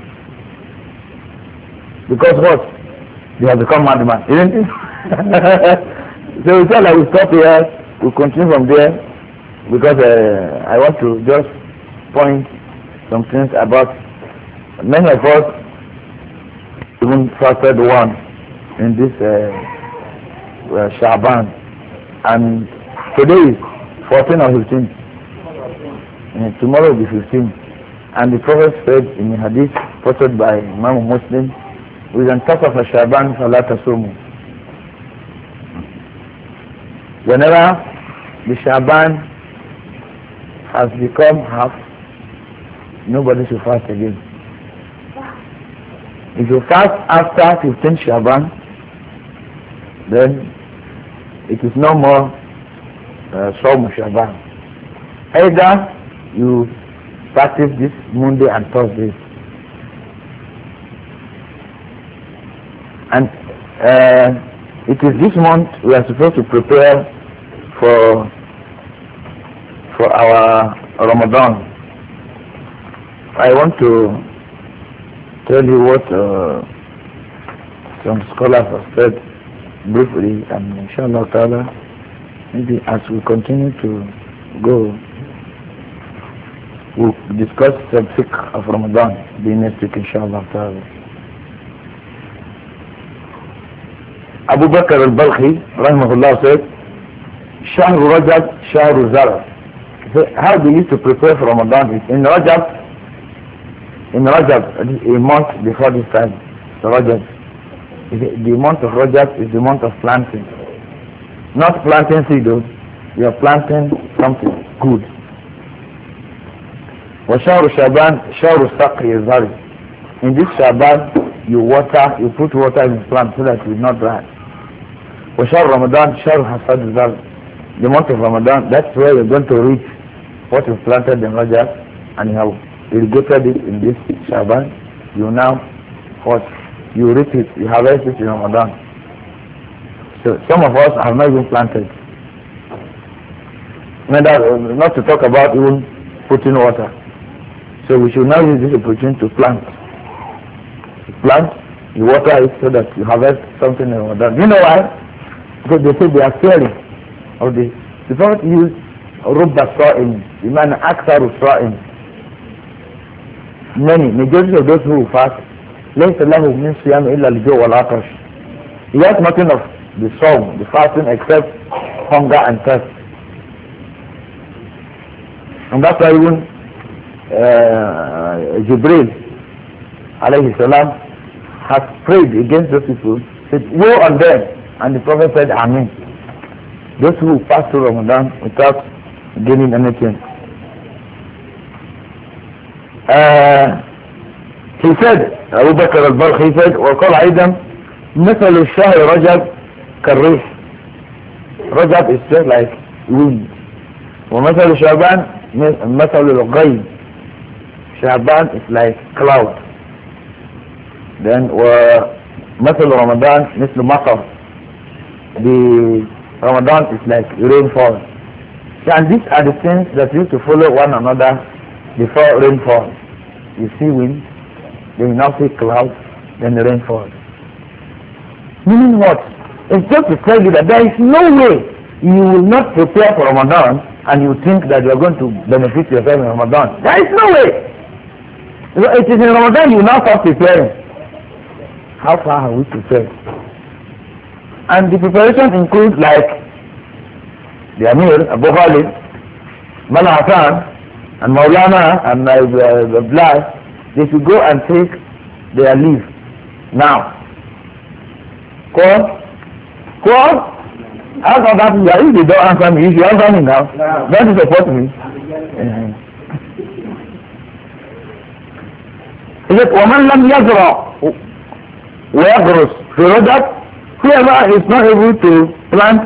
Because what? They have become madman, isn't it? So we said that we stop here, we'll continue from there, because I want to just point some things about many of us even fasted one in this Shaban, and today is 14 or 15, and tomorrow will be 15, and the Prophet said in a hadith quoted by Imam Muslim, with an top of a Shaban fala tasumu. Whenever the Shaban has become half, nobody should fast again. If you fast after 15 Shaban, then it is no more Sawm Shaban. Either you practice this Monday and Thursday, and it is this month we are supposed to prepare for our Ramadan. I want to tell you what some scholars have said briefly, and inshallah ta'ala, maybe as we continue to go, we'll discuss the fiqh of Ramadan the next week, inshallah ta'ala. Abu Bakr al-Balkhi rahimahullah said, Shahr Rajab, Shahr Zara. How they used to prepare for Ramadan is in Rajab, a month before this time, the Rajab. The month of Rajab is the month of planting. Not planting seed, though. You are planting something good. وشهر شعبان شهر السقي الزرع. In this Shaban, you put water in the plant so that it will not dry. وشهر رمضان شهر حصاد الزرع. The month of Ramadan, that's where you're going to reap what you planted in Rajab, and you have irrigated it in this Shaban. You now you reap it, you harvest it in Ramadan. So some of us have not even planted. Not to talk about even putting water. So we should now use this opportunity to plant. You water it so that you harvest something in Ramadan. You know why? Because they say they are fearing of this. The Prophet used Rubba Sa'im, the man Aksaru Sa'im. Majority of those who fast, ليس له من صيام إلا الجوع والعطش. He has nothing of the sawm, the fasting, except hunger and thirst. And that's why even Jibril alayhi salam has prayed against those people, said, woe on them. And the Prophet said, Amen. Those who fast through Ramadan without gaining anything. He said, Abu Bakr al-Balkhi said, وقال أيضا مثل الشهر رجب كالريح. Rajab is just like wind. ومثل شعبان مثل الغيم. Shaban is like cloud. Then ومثل رمضان مثل مطر. The Ramadan is like rainfall. And these are the things that used to follow one another before rainfall. You see wind, then you now see clouds, then the rainfall. Meaning what? It's just to tell you that there is no way you will not prepare for Ramadan and you think that you are going to benefit yourself in Ramadan. There is no way. It is in Ramadan you now start preparing. How far have we prepared? And the preparation includes like the Amir, Abu Khalid, Mala Hassan, and Maulana, and Blast. They should go and take their leave now. Call? Ask of that, if they don't answer me, if you answer me now, don't support me. Is it وَمَنْ لَمْ يَزْرَعْ وَيَغْرُسْ في رجب, whoever is not able to plant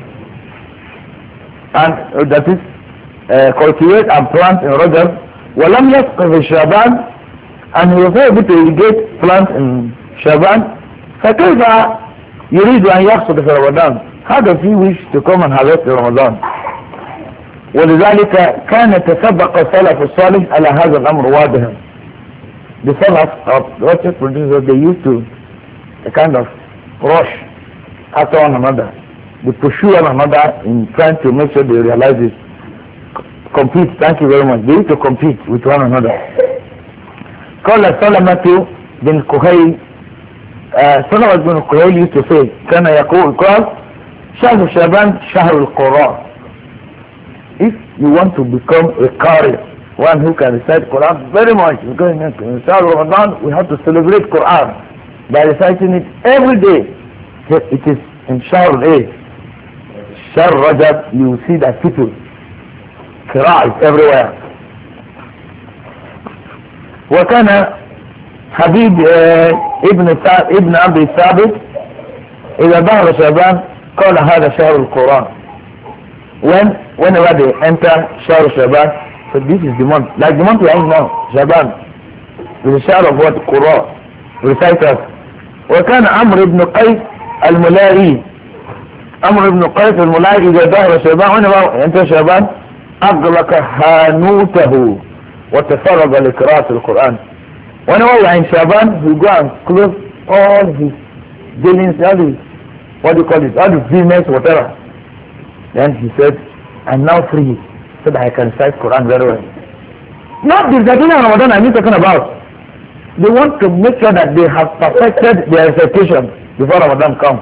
and that is cultivate and plant in Rajab, وَلَمْ يَسْقِ في Shaban, and he was not able to irrigate plant in Shaban, فَكَيْفَ يريد أن يحصد في رمضان? How does he wish to come and harvest in Ramadan? ولذلك كان تسبق السلف الصالح على هذا الأمر واضحا. The Salaf of righteous producers, they used to a kind of rush after one another. They pursue one another in trying to make sure they realize it. Compete, thank you very much. They used to compete with one another. قال سلمة بن كهيل, سلمة بن كهيل used to say, كان يقول, قال شهر شعبان شهر القرآن. If you want to become a qari, one who can recite Quran very much, because in Ramadan we have to celebrate Quran by reciting it every day. It is in Shahr A, Shahr Rajab, you will see that people Qira'ah is everywhere. وكان حبيب ابن عبد الثابت إذا ظهر شعبان قال هذا شهر القرآن. Whenever they enter شهر شعبان, so this is the month, like the month we are in now, شعبان, is a شهر of what? Qur'an, reciters. وكان عمرو بن قيس الملائي إذا ظهر شعبان, whenever enter شعبان أغلق هانوته وتفرغ لقراءة القرآن. Whenever we are in Shaban, we go and close all his dealings, all his, what do you call it, all his business, whatever. Then he said, I'm now free, so that I can recite Quran very well. Not the recitation of Ramadan I'm talking about. They want to make sure that they have perfected their recitation before Ramadan comes.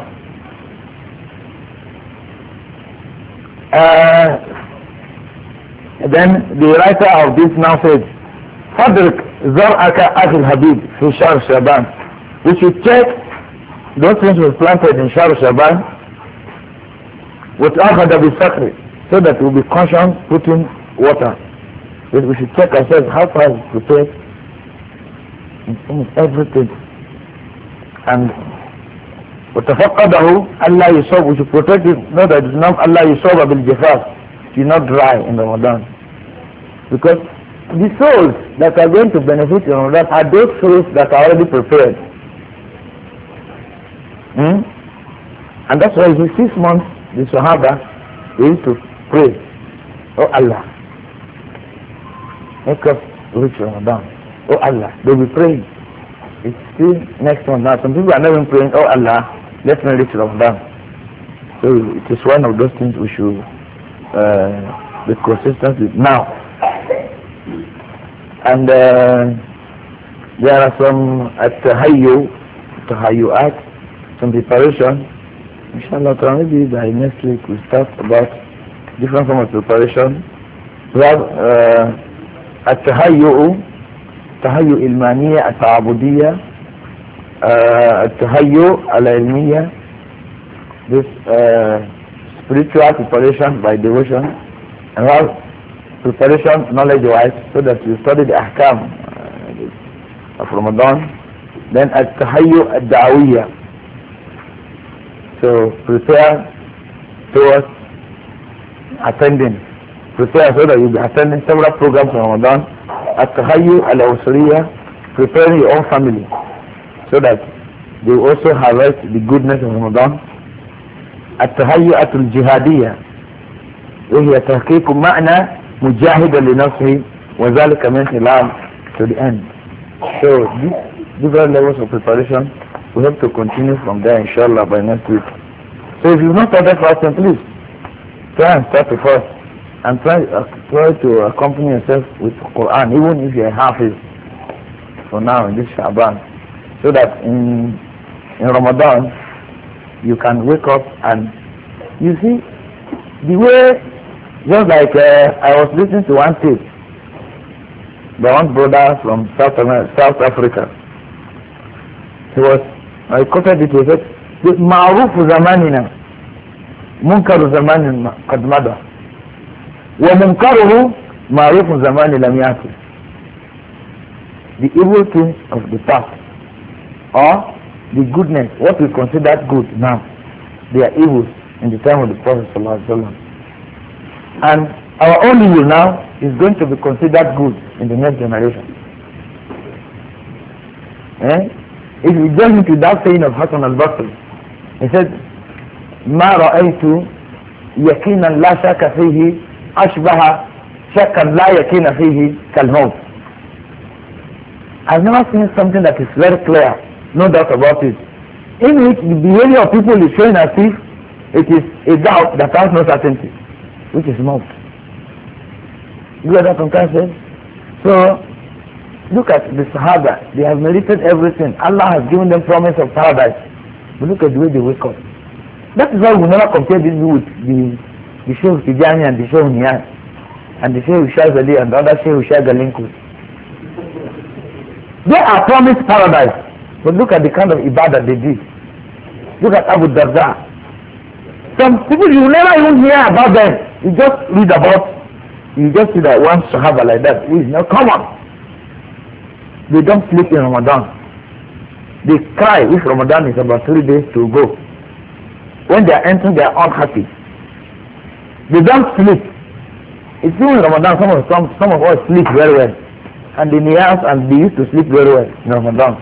Then the writer of this now says, فَدْرِكْ زَرْعَكَ أَخِي الْحَبِيبِ في شهر شعبان. We should check those things were planted in شهر شعبان وَتْأَخَذَ بِالسَّقْرِ, so that we'll be conscious putting water. We should check ourselves how far is prepared in almost everything. And وَتَفَقَّدَهُ أَلَّا يُصَوْبُ, we should protect it, not that it's not أَلَّا يُصَوْبَ بِالْجِفَافِ, it will not dry in Ramadan. Because the souls that are going to benefit in Ramadan are those souls that are already prepared. And that's why in 6 months the Sahaba, they used to pray, oh Allah, make us reach Ramadan. Oh Allah, they'll be praying. It's still next one now. Some people are not even praying, oh Allah, let me reach Ramadan. So it is one of those things we should be consistent with now. And there are some tahayyu'at, some preparation. Inshallah, maybe by next week we start about different forms of preparation. We have التهيؤ المانية التعبدية, التهيؤ العلمية, this spiritual preparation by devotion, and we have preparation knowledge-wise, so that you study the ahkam of Ramadan. Then التهيؤ الدعوية, so prepare towards attending, prepare so that you'll be attending several programs in Ramadan. التهيؤ الأسرية, preparing your own family so that they also harvest the goodness of Ramadan. التهيئة الجهادية وهي تحقيق معنى مجاهدا لنفسه وذلك من خلال, to the end. So these different levels of preparation we have to continue from there, inshallah, by next week. So if you've not started fasting, please try and start the fast and try to accompany yourself with Quran, even if you're Hafiz for now in this Shaban, so that in Ramadan you can wake up and you see the way, just like I was listening to one tape by one brother from South Africa. I quoted it, he said, معروف زماننا منكر زمان قد مضى ومنكره معروف زمان لم يأتي. The evil things of the past, or the goodness, what we consider good now, they are evils in the time of the Prophet ﷺ. And our own evil now is going to be considered good in the next generation. If we join into that saying of Hassan al-Basri, he said, ما رأيت يقينا لا شك فيه أشبه شكا لا يقين فيه كالموت. I've never seen something that is very clear, no doubt about it, in which the behavior of people is showing as if it is a doubt that has no certainty, which is mouth. You get that sometimes? So look at the Sahaba, they have merited everything. Allah has given them promise of paradise. But look at the way they wake up. That is why we never compare this with the Shaykh Tijani and the Shaykh Niyaz and the Shaykh Shazali and the other Shaykh Shagalinku. They are promised paradise, but look at the kind of ibadah they did. Look at Abu Darda. Some people you never even hear about them. You just read about You just see that one Sahaba like that. Who is now common. They don't sleep in Ramadan. They cry if Ramadan is about 3 days to go. When they are entering, they are unhappy. They don't sleep. It's even Ramadan. Some of us sleep very well, and the Niyas and they used to sleep very well in Ramadan.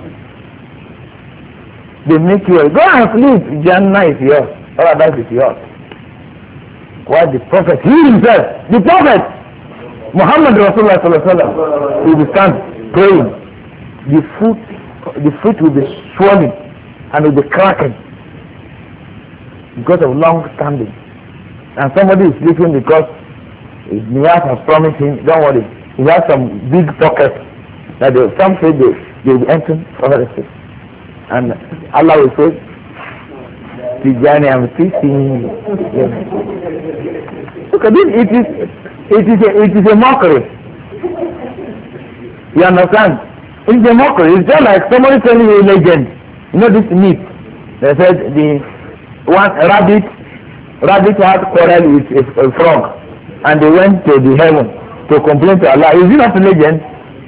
They make you go and sleep. Jannah is yours. Paradise is yours. Why the Prophet, he himself, the Prophet Muhammad Rasulullah sallallahu alaihi wasallam, he will stand praying. The foot will be swollen and will be cracking because of long standing. And somebody is sleeping because his Niyat has promised him, don't worry, he has some big pockets that some say they will enter for the sake. And Allah will say, Tijani, I'm still seeing you. Look at this, it is a mockery. You understand? It's a mockery. It's just like somebody telling you a legend. You know this myth. They said the one rabbit had quarrel with a frog, and they went to the heaven to complain to Allah. Is it not a legend?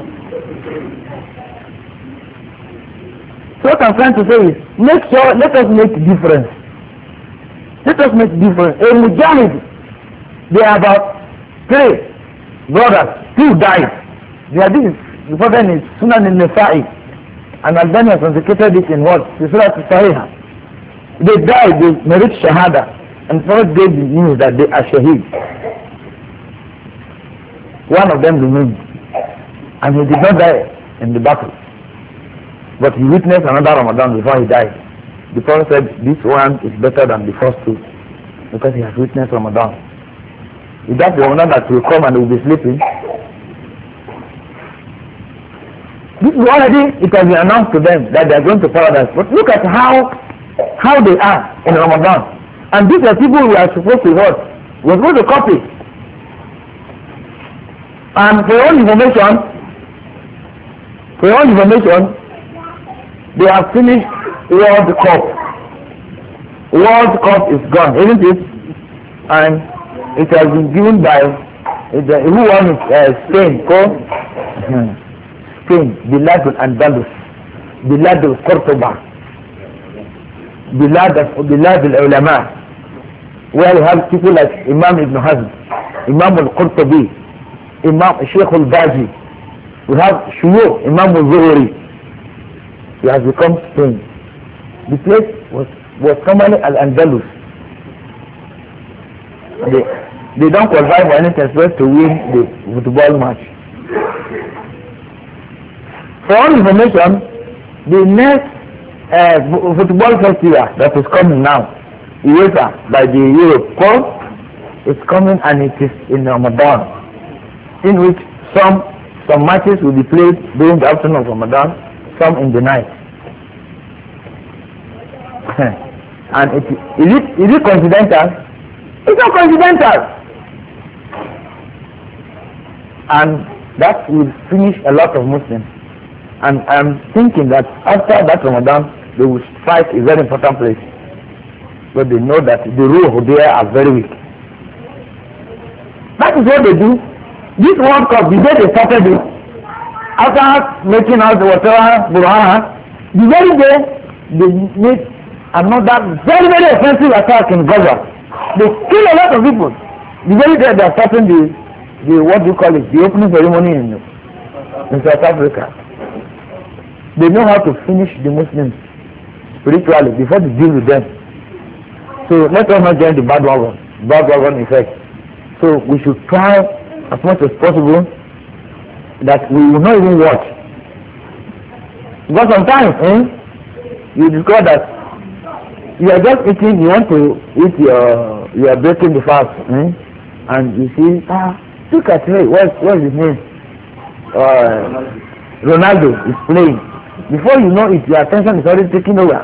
So what I'm trying to say is, let us make difference. Let us make difference. A mujahid, they are about 3 brothers, 2 died. They are this. The Prophet is Sunan al-Nasa'i, and Albani has authenticated it in what? Surah al-Sahihah. They died, they merit shahada, and the Prophet gave the news that they are shaheed. One of them remained, and he did not die in the battle, but he witnessed another Ramadan before he died. The Prophet said this one is better than the first 2 because he has witnessed Ramadan. If that's the Ramadan that will come and will be sleeping, this is already, it has been announced to them that they are going to paradise. But look at how they are in Ramadan. And these are people we are supposed to what? We are supposed to copy. And for your information, they have finished World Cup. World Cup is gone, isn't it? And it has been given by who won it? Spain. Spain, Bilad al-Andalus, Bilad al-Qurtuba, Bilad al-Ulama, where you have people like Imam Ibn Hazm, Imam al-Qurtubi, Imam Sheikh al-Baji. We have Shuyukh, Imam al-Zuhri. He has become Spain. The place was formerly al-Andalus. They don't qualify for anything except to win the football match. For all information, the next football festival that is coming now, UEFA by the Europe, is coming, and it is in Ramadan, in which some matches will be played during the afternoon of Ramadan, some in the night. And is it coincidental? It's not coincidental. And that will finish a lot of Muslims. And I'm thinking that after that Ramadan, they will strike a very important place. But they know that the rules there are very weak. That is what they do. This World Cup, the day they started it, after making out whatever Burhana, the very day they made another very, very offensive attack in Gaza. They kill a lot of people. The very day they are starting the what do you call it, the opening ceremony in South Africa. They know how to finish the Muslims spiritually before they deal with them. So let us not join the bandwagon effect. So we should try as much as possible that we will not even watch. Because sometimes you discover that you are just eating, you want to eat you are breaking the fast, and you see, look at me, what's his name? Ronaldo is playing. Before you know it, your attention is already taken over.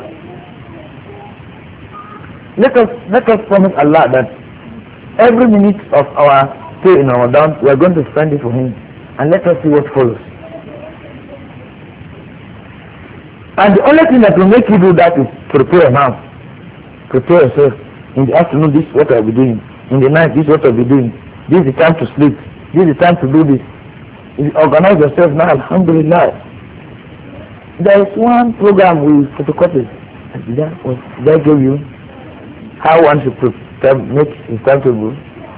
Let us promise Allah that every minute of our stay in Ramadan, we are going to spend it for Him, and let us see what follows. And the only thing that will make you do that is prepare now. Prepare yourself. In the afternoon, this is what I'll be doing. In the night, this is what I'll be doing. This is the time to sleep. This is the time to do this. You organize yourself now, alhamdulillah. There is one program with photocopies. Did I give you how one should make his timetable?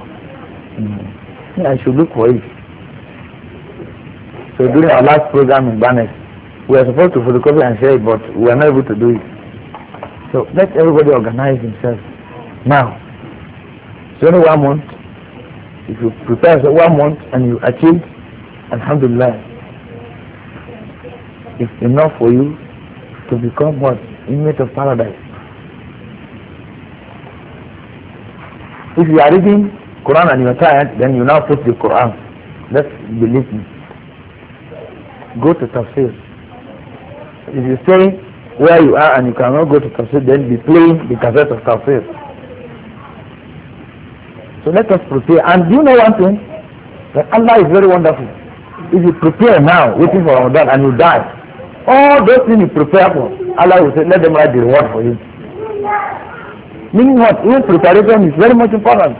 Yeah, I should look for it. So during our last program in Banes, we were supposed to photocopy and share it, but we were not able to do it. So let everybody organize himself now. So only 1 month. If you prepare for 1 month and you achieve, alhamdulillah, it's enough for you to become what? Inmate of paradise. If you are reading Quran and you are tired, then you now put the Quran. Let's believe me. Go to tafsir. If you stay where you are and you cannot go to tafsir, then be playing the cassette of tafsir. So let us prepare. And do you know one thing? That Allah is very wonderful. If you prepare now, waiting for Ramadan, and you die, all those things you prepare for, Allah will say, let them write the reward for you. Meaning what? Even preparation is very much important.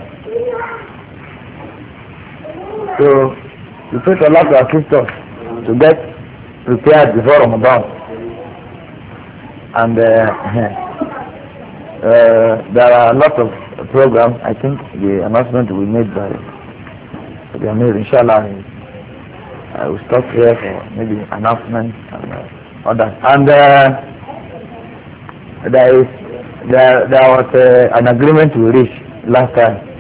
So, we pray to Allah to assist us to get prepared before Ramadan. And there are a lot of programs. I think the announcement will be made by the Amir, inshallah. I will stop here for maybe announcements and others. And there was an agreement we reached last time